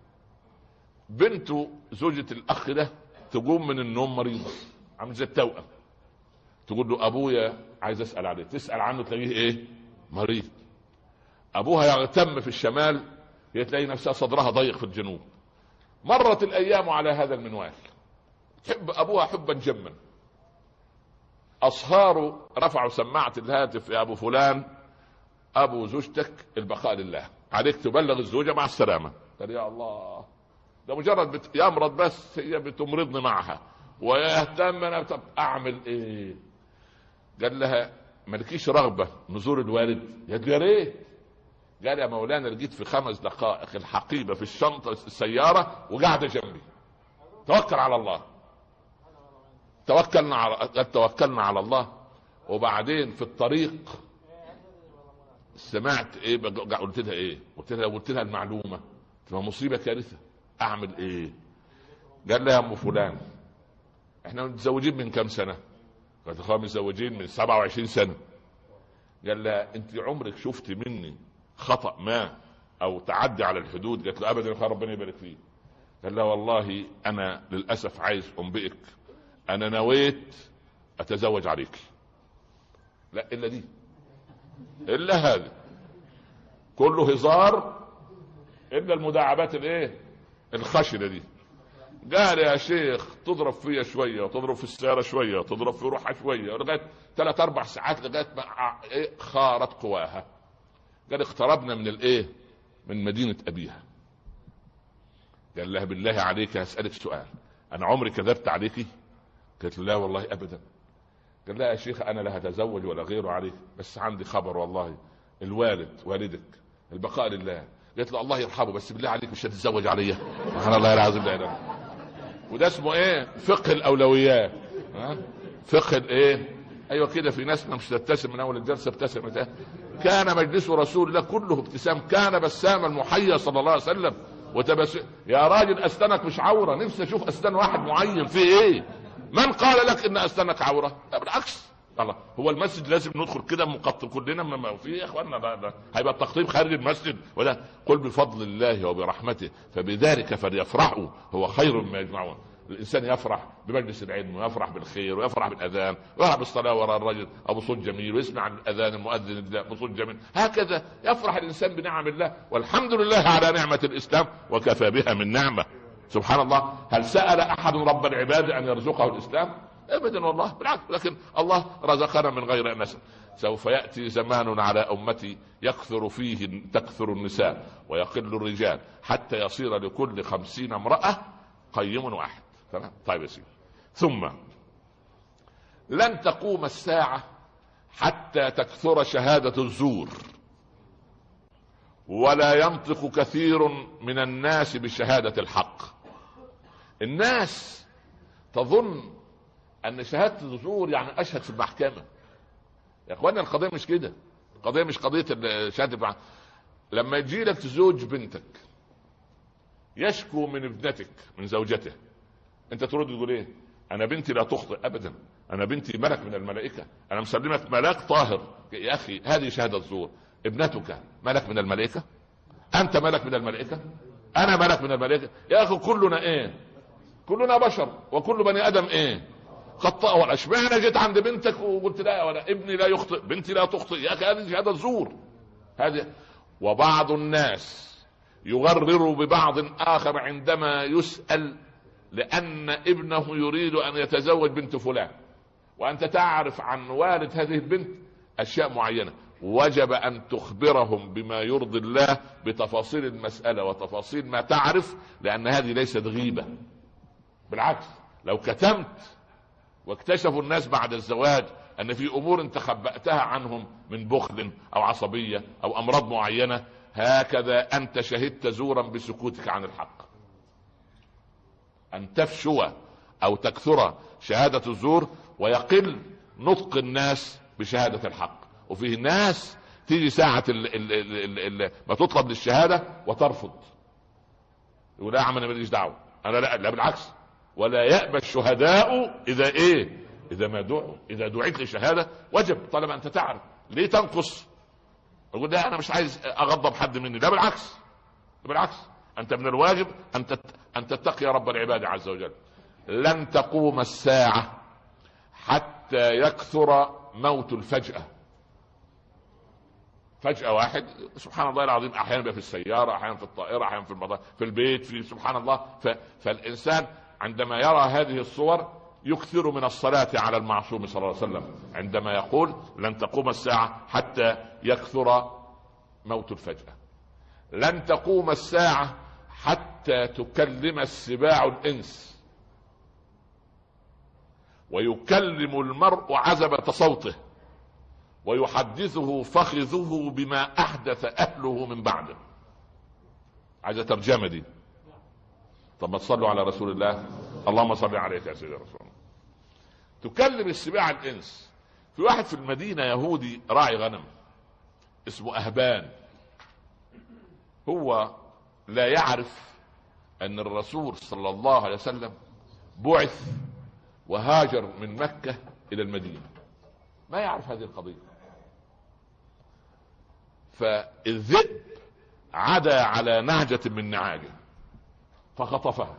بنته زوجة الأخ ده تقوم من النوم مريضة عامل زي التوأم، تقول له أبويا عايز أسأل عليه، تسأل عنه تلاقيه إيه؟ مريض. أبوها يغتم في الشمال هي تلاقي نفسها صدرها ضيق في الجنوب. مرت الأيام على هذا المنوال، تحب أبوها حبا جما. أصهاره رفعوا سماعة الهاتف يا أبو فلان أبو زوجتك البقاء لله، عليك تبلغ الزوجة مع السلامة. قال يا الله ده مجرد يمرض بس هي بتمرضني معها ويهتم أنا. طب أعمل إيه؟ قال لها مالكيش رغبة نزور الوالد؟ قالت يا ريت. قال يا مولانا لقيت في 5 دقائق الحقيبة في الشنطة السيارة وقاعدة جنبي. توكل على الله. توكلنا على الله. وبعدين في الطريق سمعت ايه؟ قلت لها ايه؟ قلت لها المعلومة. مصيبة كارثة. اعمل ايه؟ قال لها يا ام فلان احنا متزوجين من كم سنة؟ قالت له متزوجين من 27 سنة. قال لها انت عمرك شفت مني خطأ ما او تعدي على الحدود؟ قالت له ابدا يا ربنا يبارك فيه. قال لها والله انا للاسف عايز انبئك انا نويت اتزوج عليك. لا الا دي الا هذا كله هزار الا المداعبات الايه الخشنه دي. قال يا شيخ تضرب فيا شويه وتضرب في السياره شويه وتضرب في روحها شويه لغايه 3-4 ساعات لغايه ما إيه خارت قواها. قال اقتربنا من الايه من مدينه ابيها. قال لها بالله عليك هسألك سؤال، انا عمري كذبت عليكي؟ قالت له لا والله ابدا. قال لها يا شيخ انا لا هتزوج ولا غيره عليك، بس عندي خبر والله الوالد والدك البقاء لله. قالت له الله يرحمه بس بالله عليك مش هتتزوج عليا؟ سبحان الله العظيم. لا اله. وده اسمه ايه؟ فقه الاولويات. فقه الايه؟ ايوه كده في ناس مش تبتسم من اول الجلسه ابتسمت. كان مجلس رسول الله كله ابتسام، كان بساما محيا صلى الله عليه وسلم وتبسم. يا راجل اسنانك مش عوره، نفسي اشوف اسنان واحد معين فيه ايه. من قال لك ان اسنانك عوره؟ بالعكس. الله هو المسجد لازم ندخل كده مقطب كلنا ما في يا اخوانا؟ ده هيبقى التقطيب خارج المسجد. وده قل بفضل الله وبرحمته فبذلك فليفرحوا هو خير مما يجمعون. الانسان يفرح بمجلس العلم ويفرح بالخير ويفرح بالاذان ويفرح بالصلاه وراء الرجل ابو صوت جميل ويسمع الاذان المؤذن ابو صوت جميل. هكذا يفرح الانسان بنعم الله، والحمد لله على نعمه الاسلام وكفى بها من نعمه. سبحان الله. هل سأل احد رب العباد ان يرزقه الاسلام؟ ابدا والله بالعكس، لكن الله رزقنا من غير ان نسأل. سوف يأتي زمان على أمتي تكثر النساء ويقل الرجال حتى يصير لكل 50 امرأة قيم واحد. تمام؟ طيب يا سيدي. ثم لن تقوم الساعة حتى تكثر شهادة الزور، ولا ينطق كثير من الناس بشهادة الحق. الناس تظن ان شهادة الزور يعني اشهد في المحكمة. يا اخوانا القضية مش كده. القضية مش قضية شهادة. لما يجي لك زوج بنتك يشكو من ابنتك من زوجته، انت ترد تقول ايه؟ انا بنتي لا تخطئ ابدا، انا بنتي ملك من الملائكة، انا مسلمك ملاك طاهر. يا اخي هذه شهادة زور. ابنتك ملك من الملائكة، انت ملك من الملائكة، انا ملك من الملائكة. يا اخي كلنا ايه؟ كلنا بشر، وكل بني ادم ايه؟ خطأ. ولا اشمعنى جيت عند بنتك وقلت لا ولا ابني لا يخطئ بنتي لا تخطئ؟ يا اخي هذه شهادة زور هذه. وبعض الناس يغرر ببعض اخر عندما يسأل لان ابنه يريد ان يتزوج بنت فلان، وانت تعرف عن والد هذه البنت اشياء معينة، وجب ان تخبرهم بما يرضي الله بتفاصيل المسألة وتفاصيل ما تعرف، لان هذه ليست غيبة. بالعكس، لو كتمت واكتشفوا الناس بعد الزواج ان في امور انت خبأتها عنهم من بخل او عصبية او امراض معينة، هكذا انت شهدت زورا بسكوتك عن الحق. ان تفشو او تكثر شهادة الزور ويقل نطق الناس بشهادة الحق. وفيه ناس تيجي ساعة ما تطلب للشهادة وترفض، يقول لا يا عم انا ماليش دعوة، انا لا بالعكس. ولا يأبى الشهداء اذا ايه؟ اذا ما دعوا. اذا دعيت لشهادة وجب، طالما انت تعرف. ليه تنقص؟ يقول لا انا مش عايز اغضب حد مني. لا بالعكس، بالعكس، انت من الواجب ان تتقي رب العباد عز وجل. لن تقوم الساعة حتى يكثر موت الفجأة. فجأة واحد سبحان الله العظيم، احيانا بقى في السيارة، احيانا في الطائرة، احيانا في المطار، في البيت، في سبحان الله. فالانسان عندما يرى هذه الصور يكثر من الصلاة على المعصوم صلى الله عليه وسلم عندما يقول لن تقوم الساعة حتى يكثر موت الفجأة. لن تقوم الساعة حتى تكلم السباع الانس، ويكلم المرء عزبة صوته، ويحدثه فخذه بما احدث اهله من بعده. عايزة ترجمة دي؟ طب ما تصلوا على رسول الله، اللهم صل عليك يا سيدي رسول الله. تكلم السباع الانس. في واحد في المدينة يهودي راعي غنم اسمه أهبان، هو لا يعرف ان الرسول صلى الله عليه وسلم بعث وهاجر من مكة الى المدينة، ما يعرف هذه القضية. فالذئب عدا على نعجة من نعاجه فخطفها.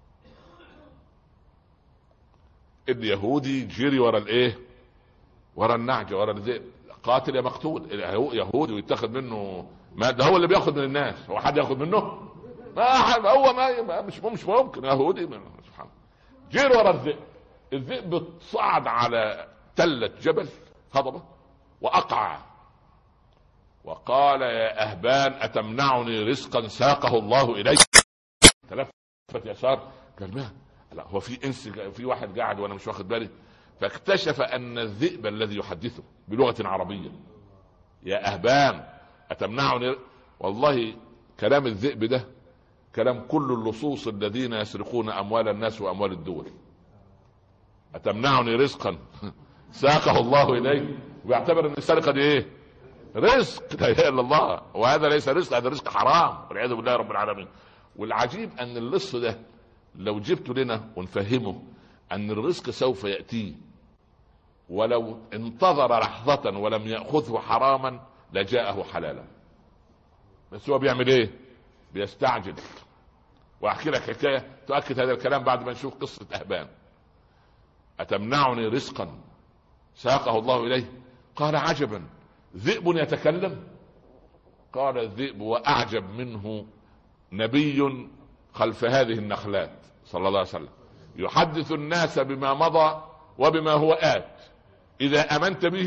اليهودي جري ورا الايه؟ ورا النعجة، ورا الذئب. قاتل يا مقتول. يهودي ويتخذ منه ما ده، هو اللي بياخذ من الناس، هو حد ياخذ منه؟ ما هو ما مش ممكن. يهودي سبحان الله. جري ورا الذئب. الذئب صعد على تلة جبل هضبة وأقع، وقال يا أهبان أتمنعني رزقا ساقه الله إليك؟ تلفت يسار قال ما لا، هو في انس، في واحد قاعد وانا مش واخد بالي. فاكتشف ان الذئب الذي يحدثه بلغة عربية يا أهبان أتمنعني. والله كلام الذئب ده كلام كل اللصوص الذين يسرقون أموال الناس وأموال الدول. أتمنعني رزقا ساقه الله إليه، ويعتبر ان السرقة دي ايه؟ رزق. لا اله الا الله. وهذا ليس رزق، هذا رزق حرام والعياذ بالله رب العالمين. والعجيب ان اللص ده لو جبته لنا ونفهمه ان الرزق سوف يأتيه، ولو انتظر لحظة ولم يأخذه حراما لجاءه حلالا، بس هو بيعمل ايه؟ بيستعجل. واحكي لك حكاية تؤكد هذا الكلام بعد ما نشوف قصة أهبان. أتمنعني رزقا ساقه الله إليه؟ قال عجبا، ذئب يتكلم؟ قال الذئب وأعجب منه نبي خلف هذه النخلات صلى الله عليه وسلم يحدث الناس بما مضى وبما هو آت، إذا أمنت به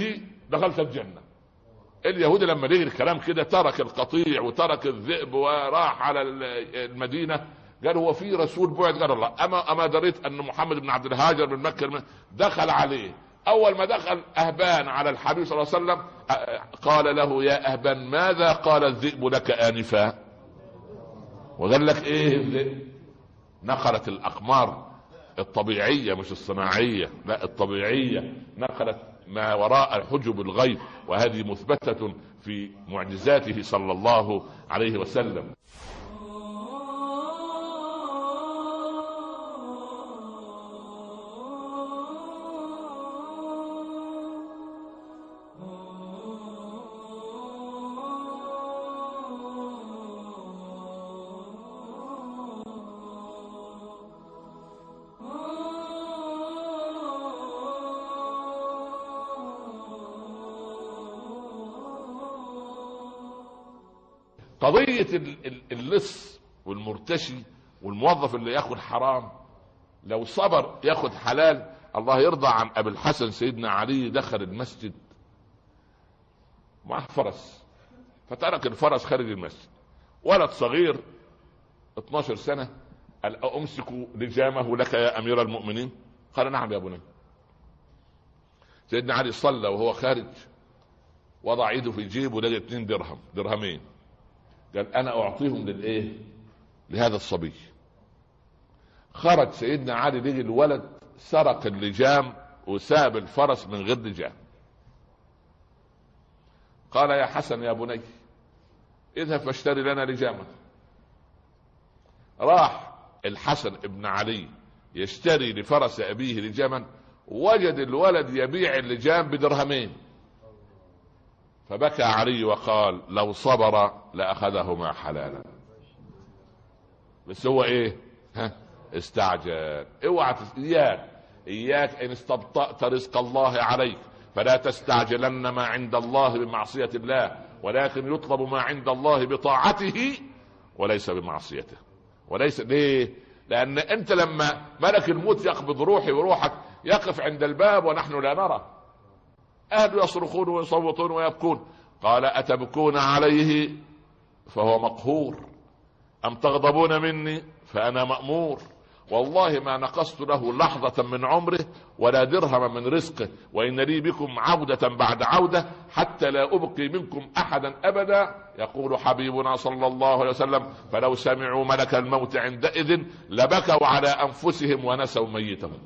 دخلت الجنة. اليهودي لما لقي الكلام كده ترك القطيع وترك الذئب وراح على المدينة. قال هو في رسول بعد؟ قال الله أما دريت أن محمد بن عبد الهاجر من مكة دخل عليه. أول ما دخل أهبان على الحبيب صلى الله عليه وسلم قال له يا أهبان ماذا قال الذئب لك آنفا؟ وقال لك إيه الذئب؟ نقلت الأقمار الطبيعية مش الصناعية، لا الطبيعية، نقلت ما وراء الحجب الغيب، وهذه مثبتة في معجزاته صلى الله عليه وسلم. قضية اللص والمرتشي والموظف اللي ياخد حرام لو صبر ياخد حلال، الله يرضى عن ابي الحسن سيدنا علي دخل المسجد معه فرس، فترك الفرس خارج المسجد. ولد صغير 12 سنة قال امسك لجامه لك يا امير المؤمنين؟ قال نعم يا بني. سيدنا علي صلى وهو خارج وضع يده في جيبه لقى 2 درهمين، قال انا اعطيهم للايه؟ لهذا الصبي. خرج سيدنا علي لقي الولد سرق اللجام وساب الفرس من غير لجام. قال يا حسن يا بني اذهب فاشتري لنا لجاما. راح الحسن ابن علي يشتري لفرس ابيه لجاما، وجد الولد يبيع اللجام ب2 درهم. فبكى علي وقال لو صبر لأخذهما حلالا. بس هو ايه؟ استعجل. اوعى اياك ان استبطأت رزق الله عليك فلا تستعجلن ما عند الله بمعصية الله، ولكن يطلب ما عند الله بطاعته وليس بمعصيته. وليس ليه؟ لان انت لما ملك الموت يقبض روحي وروحك يقف عند الباب ونحن لا نرى، أهل يصرخون ويصوتون ويبكون. قال أتبكون عليه فهو مقهور أم تغضبون مني فأنا مأمور؟ والله ما نقصت له لحظة من عمره ولا درهم من رزقه، وإن لي بكم عودة بعد عودة حتى لا أبقي منكم أحدا أبدا، يقول حبيبنا صلى الله عليه وسلم فلو سمعوا ملك الموت عندئذ لبكوا على أنفسهم ونسوا ميتهم.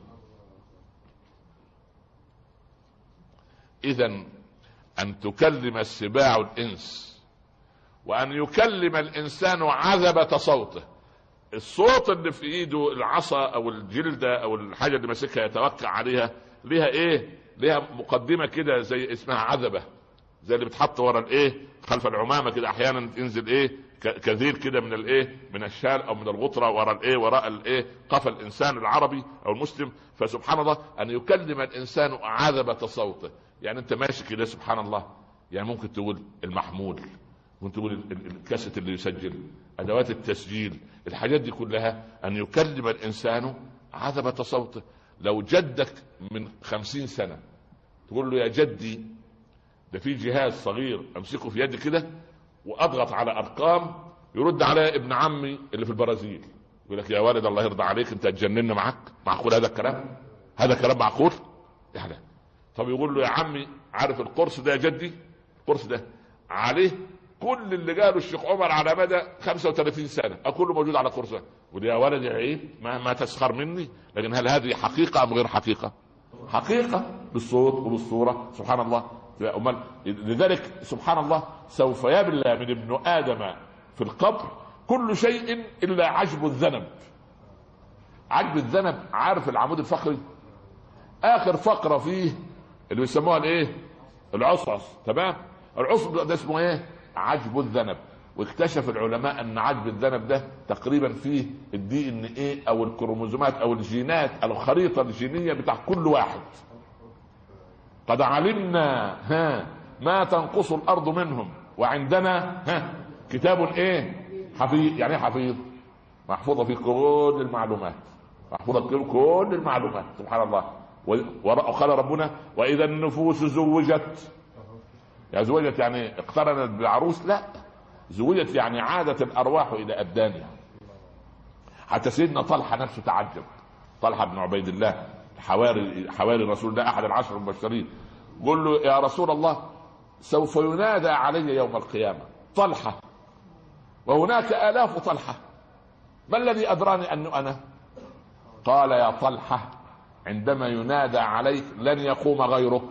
إذن أن تكلم السباع الإنس وأن يكلم الإنسان عذبة صوته. الصوت اللي في إيده العصا أو الجلدة أو الحاجة اللي ماسكها يتوقع عليها ليها إيه؟ ليها مقدمة كده زي اسمها عذبة، زي اللي بتحط ورا الإيه؟ خلف العمامة كده أحيانا تنزل إيه؟ كثير كده من الإيه؟ من الشال أو من الغطرة ورا الإيه؟ وراء الإيه؟ قفا الإنسان العربي أو المسلم. فسبحان الله أن يكلم الإنسان عذبة صوته. يعني انت ماشي كده سبحان الله، يعني ممكن تقول المحمول، ممكن تقول الكاسيت اللي يسجل، ادوات التسجيل، الحاجات دي كلها ان يكلم الانسان عذبة صوته. لو جدك من 50 سنة تقول له يا جدي ده في جهاز صغير امسكه في يدي كده واضغط على ارقام يرد على ابن عمي اللي في البرازيل، يقول لك يا والد الله يرضى عليك انت تجنن معك؟ معقول هذا الكلام؟ هذا كلام معقول؟ يعني طب يقول له يا عمي عارف القرص ده يا جدي؟ القرص ده عليه كل اللي قاله الشيخ عمر على مدى 35 سنة كله موجود على قرصه. ودي يا ولد يا عيب ما تسخر مني. لكن هل هذه حقيقة ام غير حقيقة؟ حقيقة بالصوت وبالصورة سبحان الله. لذلك سبحان الله سوف يبلى من ابن آدم في القبر كل شيء إلا عجب الذنب. عجب الذنب، عارف العمود الفقري آخر فقرة فيه اللي بيسموها الايه؟ العصعص. تمام؟ العصعص ده اسمه ايه؟ عجب الذنب. واكتشف العلماء ان عجب الذنب ده تقريبا فيه الدي ان ايه او الكروموزومات او الجينات الخريطة الجينية بتاع كل واحد. قد علمنا ما تنقص الارض منهم وعندنا كتاب ايه؟ حفيظ. يعني ايه حفيظ؟ محفوظة في كل المعلومات، محفوظة في كل المعلومات سبحان الله. وقال ربنا واذا النفوس زوجت يعني زوجت يعني اقترنت بعروس؟ لا، زوجت يعني عادت الارواح الى ابدانها. حتى سيدنا طلحه نفسه تعجب، طلحه بن عبيد الله حواري رسول الله احد العشر المبشرين، قل له يا رسول الله سوف ينادى علي يوم القيامه طلحه وهناك آلاف طلحه، ما الذي ادراني انه انا؟ قال يا طلحه عندما ينادى عليك لن يقوم غيرك.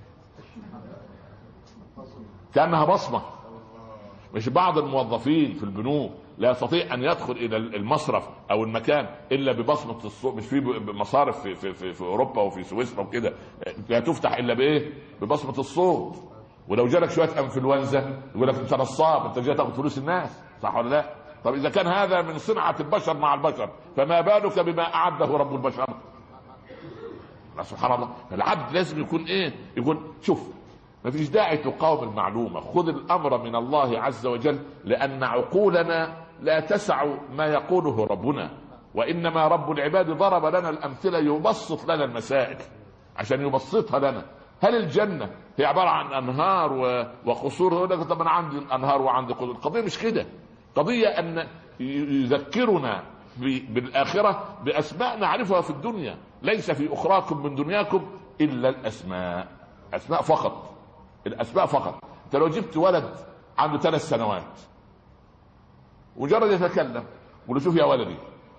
كانها بصمه. مش بعض الموظفين في البنوك لا يستطيع ان يدخل الى المصرف او المكان الا ببصمه الصوت؟ مش في مصارف في اوروبا وفي سويسرا وكده لا تفتح الا بايه؟ ببصمه الصوت. ولو جالك شويه انفلونزا يقول لك انت نصاب، انت جاي تاخد فلوس الناس، صح ولا لا؟ طب اذا كان هذا من صنعه البشر مع البشر فما بالك بما اعده رب البشر؟ سبحان الله. العبد لازم يكون ايه؟ يكون شوف، ما فيش داعي تقاوم المعلومة، خذ الأمر من الله عز وجل، لأن عقولنا لا تسع ما يقوله ربنا، وإنما رب العباد ضرب لنا الأمثلة يبسط لنا المسائل عشان يبسطها لنا. هل الجنة هي عبارة عن أنهار وقصور؟ يقول لك طب أنا عندي أنهار وعندي قصور. القضية مش كده، قضية أن يذكرنا بالآخرة بأسماء نعرفها في الدنيا. ليس في أخراكم من دنياكم إلا الأسماء، أسماء فقط، الأسماء فقط. انت لو جبت ولد عنده 3 سنوات مجرد يتكلم وله شوف يا ولدي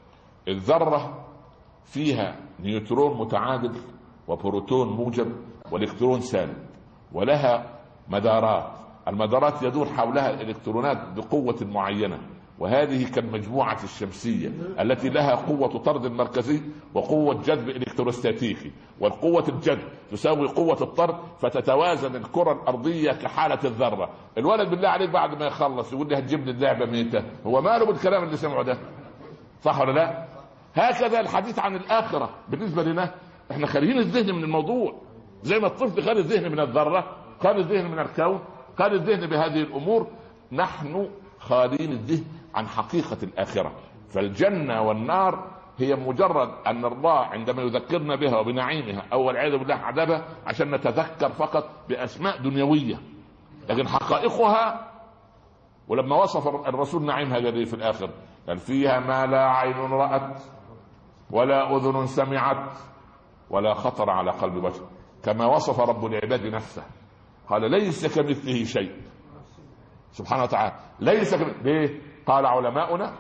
الذرة فيها نيوترون متعادل وبروتون موجب والكترون سالب، ولها مدارات، المدارات يدور حولها الالكترونات بقوة معينة، وهذه كالمجموعة الشمسية التي لها قوة طرد مركزي وقوة جذب الكتروستاتيكي، والقوة الجذب تساوي قوة الطرد، فتتوازن الكرة الأرضية كحالة الذرة. الولد بالله عليك بعد ما يخلص يقول لي هتجيب لي اللعبة ميتة، هو ماله بالكلام اللي سمعه ده؟ صح ولا لا؟ هكذا الحديث عن الآخرة بالنسبة لنا احنا خارجين الذهن من الموضوع، زي ما الطفل خارج الذهن من الذرة، خارج الذهن من الكون، خارج الذهن بهذه الأمور. نحن خالين الذهن عن حقيقة الآخرة. فالجنة والنار هي مجرد أن الله عندما يذكرنا بها وبنعيمها أو والعياذ بالله عذابها عشان نتذكر فقط بأسماء دنيوية، لكن حقائقها. ولما وصف الرسول نعيمها قال في الآخر قال فيها ما لا عين رأت ولا أذن سمعت ولا خطر على قلب بشر، كما وصف رب العباد نفسه قال ليس كمثله شيء سبحانه وتعالى. ليس ليه؟ قال علماؤنا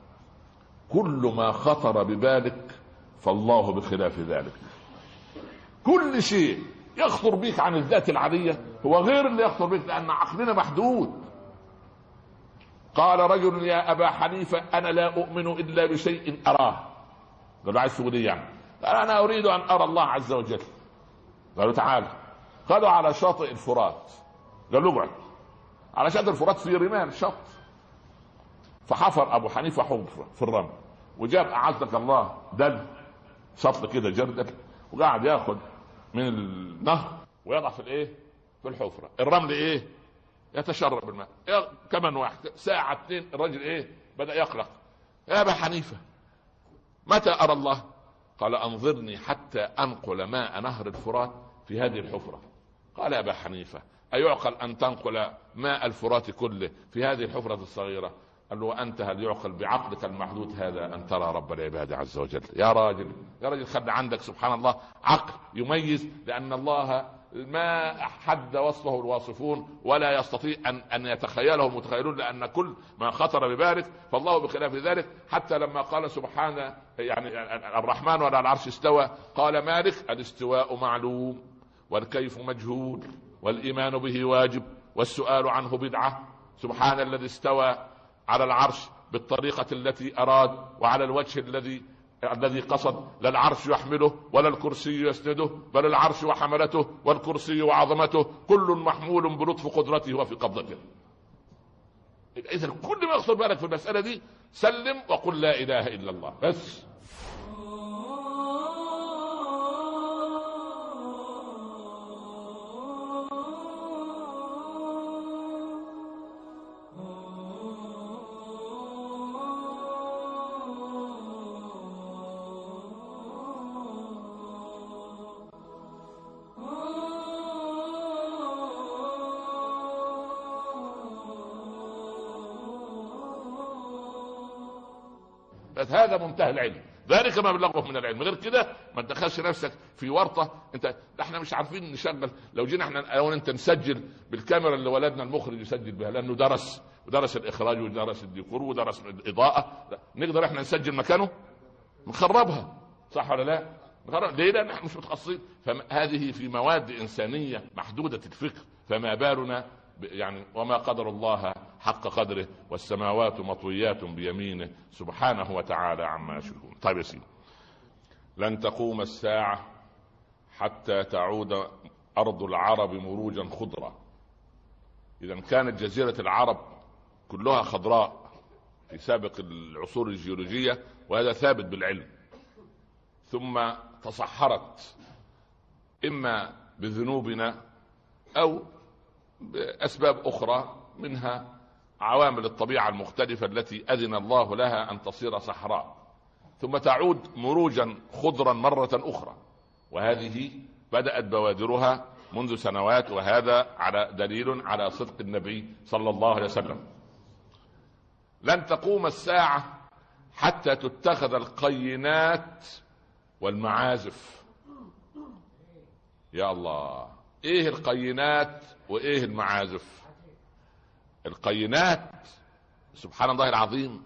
كل ما خطر ببالك فالله بخلاف ذلك. كل شيء يخطر بك عن الذات العادية هو غير اللي يخطر بك، لأن عقلنا محدود. قال رجل يا أبا حنيفة أنا لا أؤمن إلا بشيء أراه. قالوا عايز تقول إيه يعني؟ قال أنا أريد أن أرى الله عز وجل. قالوا تعال. قالوا على شاطئ الفرات. قالوا اقعد على شاطئ الفرات في رمال شط. فحفر أبو حنيفة حفرة في الرمل وجاب أعزك الله دل شط كده جردل، وقاعد ياخذ من النهر ويضع في الايه؟ في الحفرة. الرمل ايه؟ يتشرب الماء. كمان واحد ساعة 2 الرجل ايه؟ بدأ يقلق. يا أبا حنيفة متى أرى الله؟ قال أنظرني حتى أنقل ماء نهر الفرات في هذه الحفرة. قال يا أبا حنيفة أيعقل أن تنقل ماء الفرات كله في هذه الحفرة الصغيرة؟ قال له أنت هل يعقل بعقلك المحدود هذا أن ترى رب العباد عز وجل؟ يا راجل يا راجل خلي عندك سبحان الله عقل يميز، لأن الله ما حد وصفه الواصفون ولا يستطيع أن يتخيله متخيلون، لأن كل ما خطر ببالك فالله بخلاف ذلك. حتى لما قال سبحانه يعني الرحمن على العرش استوى، قال مالك الاستواء معلوم والكيف مجهول والإيمان به واجب والسؤال عنه بدعة. سبحان الذي استوى على العرش بالطريقة التي أراد وعلى الوجه الذي قصد. لا العرش يحمله ولا الكرسي يسنده، بل العرش وحملته والكرسي وعظمته كل محمول بلطف قدرته وفي قبضته. إذا كل ما يخطر بالك في المسألة دي سلم وقل لا إله إلا الله بس. بس هذا منتهى العلم، ذلك ما بلغه من العلم. غير كده ما تدخلش نفسك في ورطه. انت احنا مش عارفين نشغل. لو جينا احنا لو انت نسجل بالكاميرا اللي ولدنا المخرج يسجل بها، لانه ودرس الاخراج ودرس الديكور ودرس الاضاءه، نقدر احنا نسجل مكانه؟ نخربها، صح ولا لا؟ ليه؟ لان احنا مش متخصصين. فهذه في مواد انسانيه محدوده الفكر، فما بالنا يعني وما قدر الله حق قدره والسماوات مطويات بيمينه سبحانه وتعالى عما يشركون. طيب يا سيدي، لن تقوم الساعة حتى تعود أرض العرب مروجا خضرا. إذا كانت جزيرة العرب كلها خضراء في سابق العصور الجيولوجية، وهذا ثابت بالعلم، ثم تصحرت إما بذنوبنا أو بأسباب أخرى، منها عوامل الطبيعة المختلفة التي أذن الله لها أن تصير صحراء، ثم تعود مروجا خضرا مرة أخرى. وهذه بدأت بوادرها منذ سنوات، وهذا على دليل على صدق النبي صلى الله عليه وسلم. لن تقوم الساعة حتى تتخذ القينات والمعازف. يا الله، ايه القينات وايه المعازف؟ القينات سبحان الله العظيم،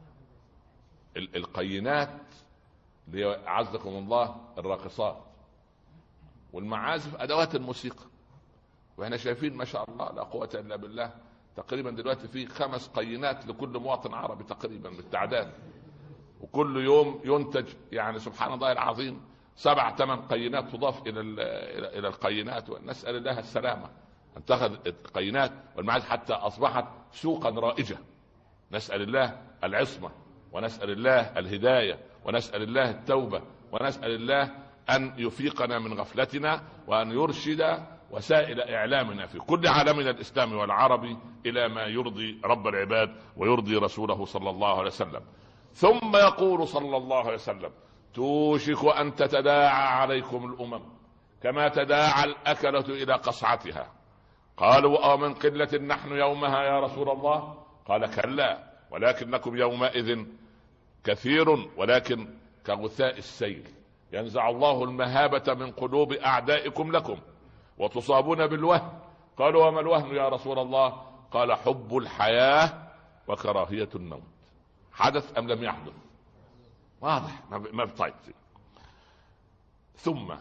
القينات اللي عزكم الله الراقصات، والمعازف ادوات الموسيقى. واحنا شايفين ما شاء الله لا قوة الا بالله، تقريبا دلوقتي في 5 قينات لكل مواطن عربي تقريبا بالتعداد، وكل يوم ينتج يعني سبحان الله العظيم 7-8 قينات تضاف الى القينات. ونسأل الله السلامة. اتخذ القينات والمعازف حتى اصبحت سوقا رائجة. نسأل الله العصمة، ونسأل الله الهداية، ونسأل الله التوبة، ونسأل الله ان يفيقنا من غفلتنا، وان يرشد وسائل اعلامنا في كل عالمنا الاسلامي والعربي الى ما يرضي رب العباد ويرضي رسوله صلى الله عليه وسلم. ثم يقول صلى الله عليه وسلم: توشك ان تتداعى عليكم الامم كما تداعى الاكلة الى قصعتها. قالوا: او من قلة نحن يومها يا رسول الله؟ قال: كلا، ولكنكم يومئذ كثير ولكن كغثاء السيل، ينزع الله المهابة من قلوب اعدائكم لكم وتصابون بالوهن. قالوا: وما الوهن يا رسول الله؟ قال: حب الحياة وكراهية الموت. حدث ام لم يحدث؟ واضح ما طيب. ثم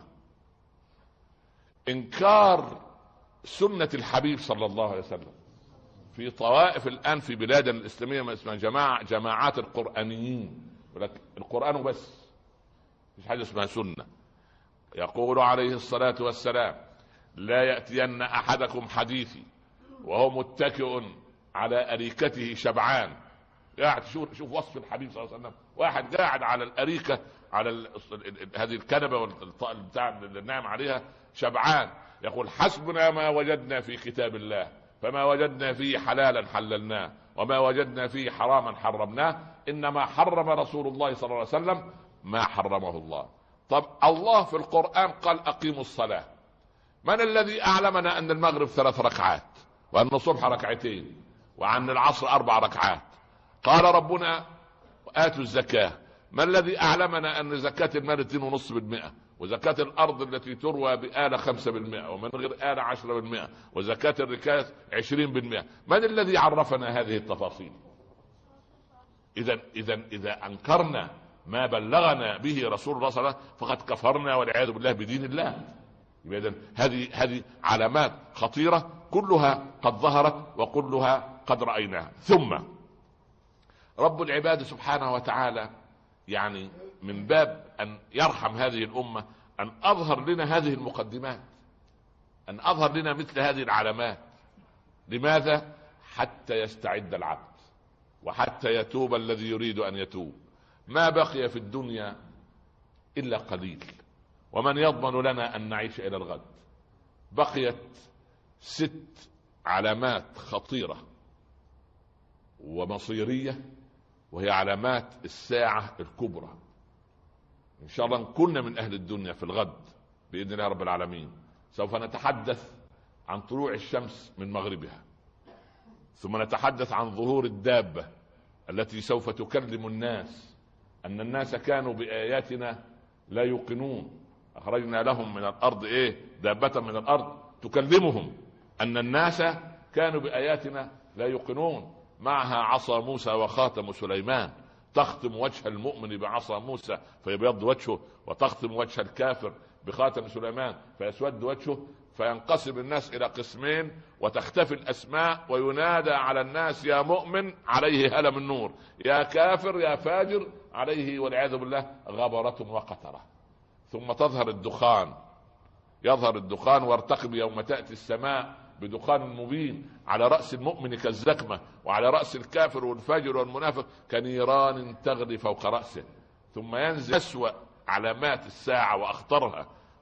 انكار سنة الحبيب صلى الله عليه وسلم في طوائف الان في بلادنا الاسلامية ما اسمها جماعات القرآنيين، ولكن القرآن بس، مش حاجة اسمها سنة. يقول عليه الصلاة والسلام: لا يأتين احدكم حديثي وهو متكئ على أريكته شبعان. قاعد شوف وصف الحبيب صلى الله عليه وسلم، واحد قاعد على الأريكة على هذه الكنبة والطائل بتاع اللي نام عليها شبعان، يقول: حسبنا ما وجدنا في كتاب الله، فما وجدنا فيه حلالا حللناه وما وجدنا فيه حراما حرمناه، انما حرم رسول الله صلى الله عليه وسلم ما حرمه الله. طب الله في القرآن قال: اقيموا الصلاة. من الذي اعلمنا ان المغرب 3 ركعات، وان الصبح 2 وعن العصر 4 ركعات؟ قال ربنا: آتوا الزكاة. ما الذي أعلمنا أن زكاة المال 2.5%، وزكاة الأرض التي تروى بآلة 5%، ومن غير آلة 10%، وزكاة الركاز 20%؟ من الذي عرفنا هذه التفاصيل؟ إذا أنكرنا ما بلغنا به رسول الله صلى الله عليه وسلم فقد كفرنا والعياذ بالله بدين الله. إذن هذه علامات خطيرة كلها قد ظهرت وكلها قد رأيناها. ثم رب العباد سبحانه وتعالى يعني من باب أن يرحم هذه الأمة أن أظهر لنا هذه المقدمات، أن أظهر لنا مثل هذه العلامات. لماذا؟ حتى يستعد العبد، وحتى يتوب الذي يريد أن يتوب. ما بقي في الدنيا إلا قليل، ومن يضمن لنا أن نعيش إلى الغد؟ بقيت 6 علامات خطيرة ومصيرية، وهي علامات الساعة الكبرى. إن شاء الله كنا من أهل الدنيا في الغد بإذن الله رب العالمين. سوف نتحدث عن طلوع الشمس من مغربها، ثم نتحدث عن ظهور الدابة التي سوف تكلم الناس أن الناس كانوا بآياتنا لا يوقنون. أخرجنا لهم من الأرض دابة من الأرض تكلمهم أن الناس كانوا بآياتنا لا يوقنون. معها عصا موسى وخاتم سليمان، تختم وجه المؤمن بعصا موسى فيبيض وجهه، وتختم وجه الكافر بخاتم سليمان فيسود وجهه، فينقسم الناس إلى قسمين وتختفي الأسماء، وينادى على الناس يا مؤمن عليه هلم النور، يا كافر يا فاجر عليه والعياذ بالله غبرة وقترة. ثم تظهر الدخان، يظهر الدخان وارتقب يوم تأتي السماء بدخان مبين، على رأس المؤمن كالزكمة، وعلى رأس الكافر والفاجر والمنافق كنيران تغلي فوق رأسه. ثم ينزل أسوأ علامات الساعة وأخطرها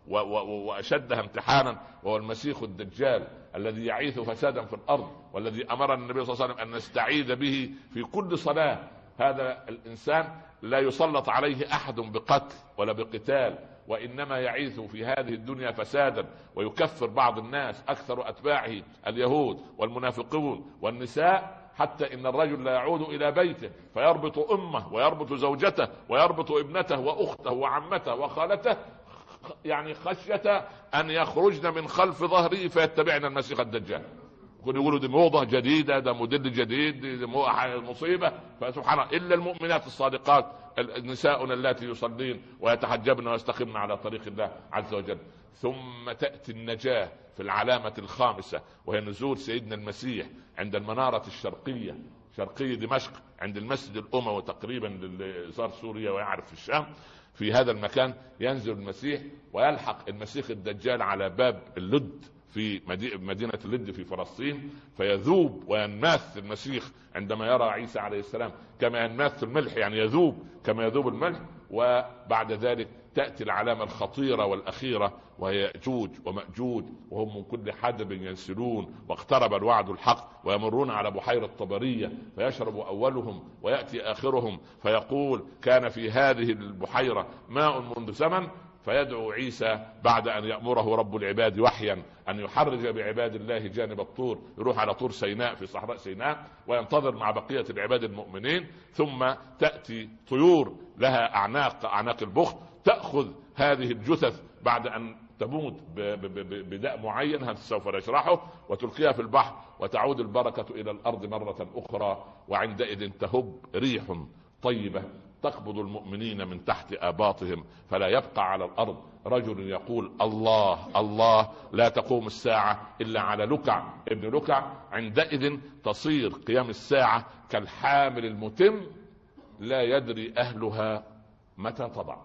وأشدها امتحانا، وهو المسيح الدجال الذي يعيث فسادا في الأرض، والذي أمرنا النبي صلى الله عليه وسلم أن نستعيذ به في كل صلاة. هذا الإنسان لا يسلط عليه أحد بقتل ولا بقتال، وإنما يعيث في هذه الدنيا فسادا، ويكفر بعض الناس أكثر أتباعه اليهود والمنافقون والنساء، حتى إن الرجل لا يعود إلى بيته فيربط أمه ويربط زوجته ويربط ابنته وأخته وعمته وخالته، يعني خشية أن يخرجن من خلف ظهره فيتبعن المسيح الدجال. يقولوا دي موضة جديدة، ده موديل جديد، دي مصيبة. فسبحان الله، إلا المؤمنات الصادقات نساؤنا اللاتي يصلين ويتحجبن ويستقمن على طريق الله عز وجل. ثم تأتي النجاة في العلامة الخامسة، وهي نزول سيدنا المسيح عند المنارة الشرقية، شرقية دمشق، عند المسجد الأموي تقريبا اللي صار سوريا ويعرف في الشام. في هذا المكان ينزل المسيح، ويلحق المسيح الدجال على باب اللد في مدينة اللد في فلسطين، فيذوب وينماث المسيح عندما يرى عيسى عليه السلام كما ينماث الملح، يعني يذوب كما يذوب الملح. وبعد ذلك تأتي العلامة الخطيرة والأخيرة، وهي يأجوج ومأجوج، وهم من كل حدب ينسلون، واقترب الوعد الحق، ويمرون على بحيرة طبرية فيشرب أولهم ويأتي آخرهم، فيقول كان في هذه البحيرة ماء منذ زمن. فيدعو عيسى بعد أن يأمره رب العباد وحيا أن يحرج بعباد الله جانب الطور، يروح على طور سيناء في صحراء سيناء وينتظر مع بقية العباد المؤمنين. ثم تأتي طيور لها أعناق البخت، تأخذ هذه الجثث بعد أن تموت بداء معين هذا سوف نشرحه، وتلقيها في البحر، وتعود البركة إلى الأرض مرة أخرى. وعندئذ تهب ريح طيبة تقبض المؤمنين من تحت آباطهم، فلا يبقى على الأرض رجل يقول الله الله، لا تقوم الساعة إلا على لكع ابن لكع. عندئذ تصير قيام الساعة كالحامل المتم لا يدري أهلها متى تضع.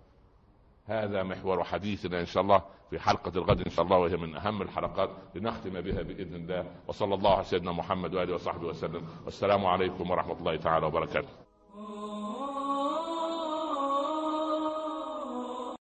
هذا محور حديثنا إن شاء الله في حلقة الغد إن شاء الله، وهي من أهم الحلقات لنختم بها بإذن الله. وصلى الله على سيدنا محمد وآله وصحبه وسلم، والسلام عليكم ورحمة الله تعالى وبركاته.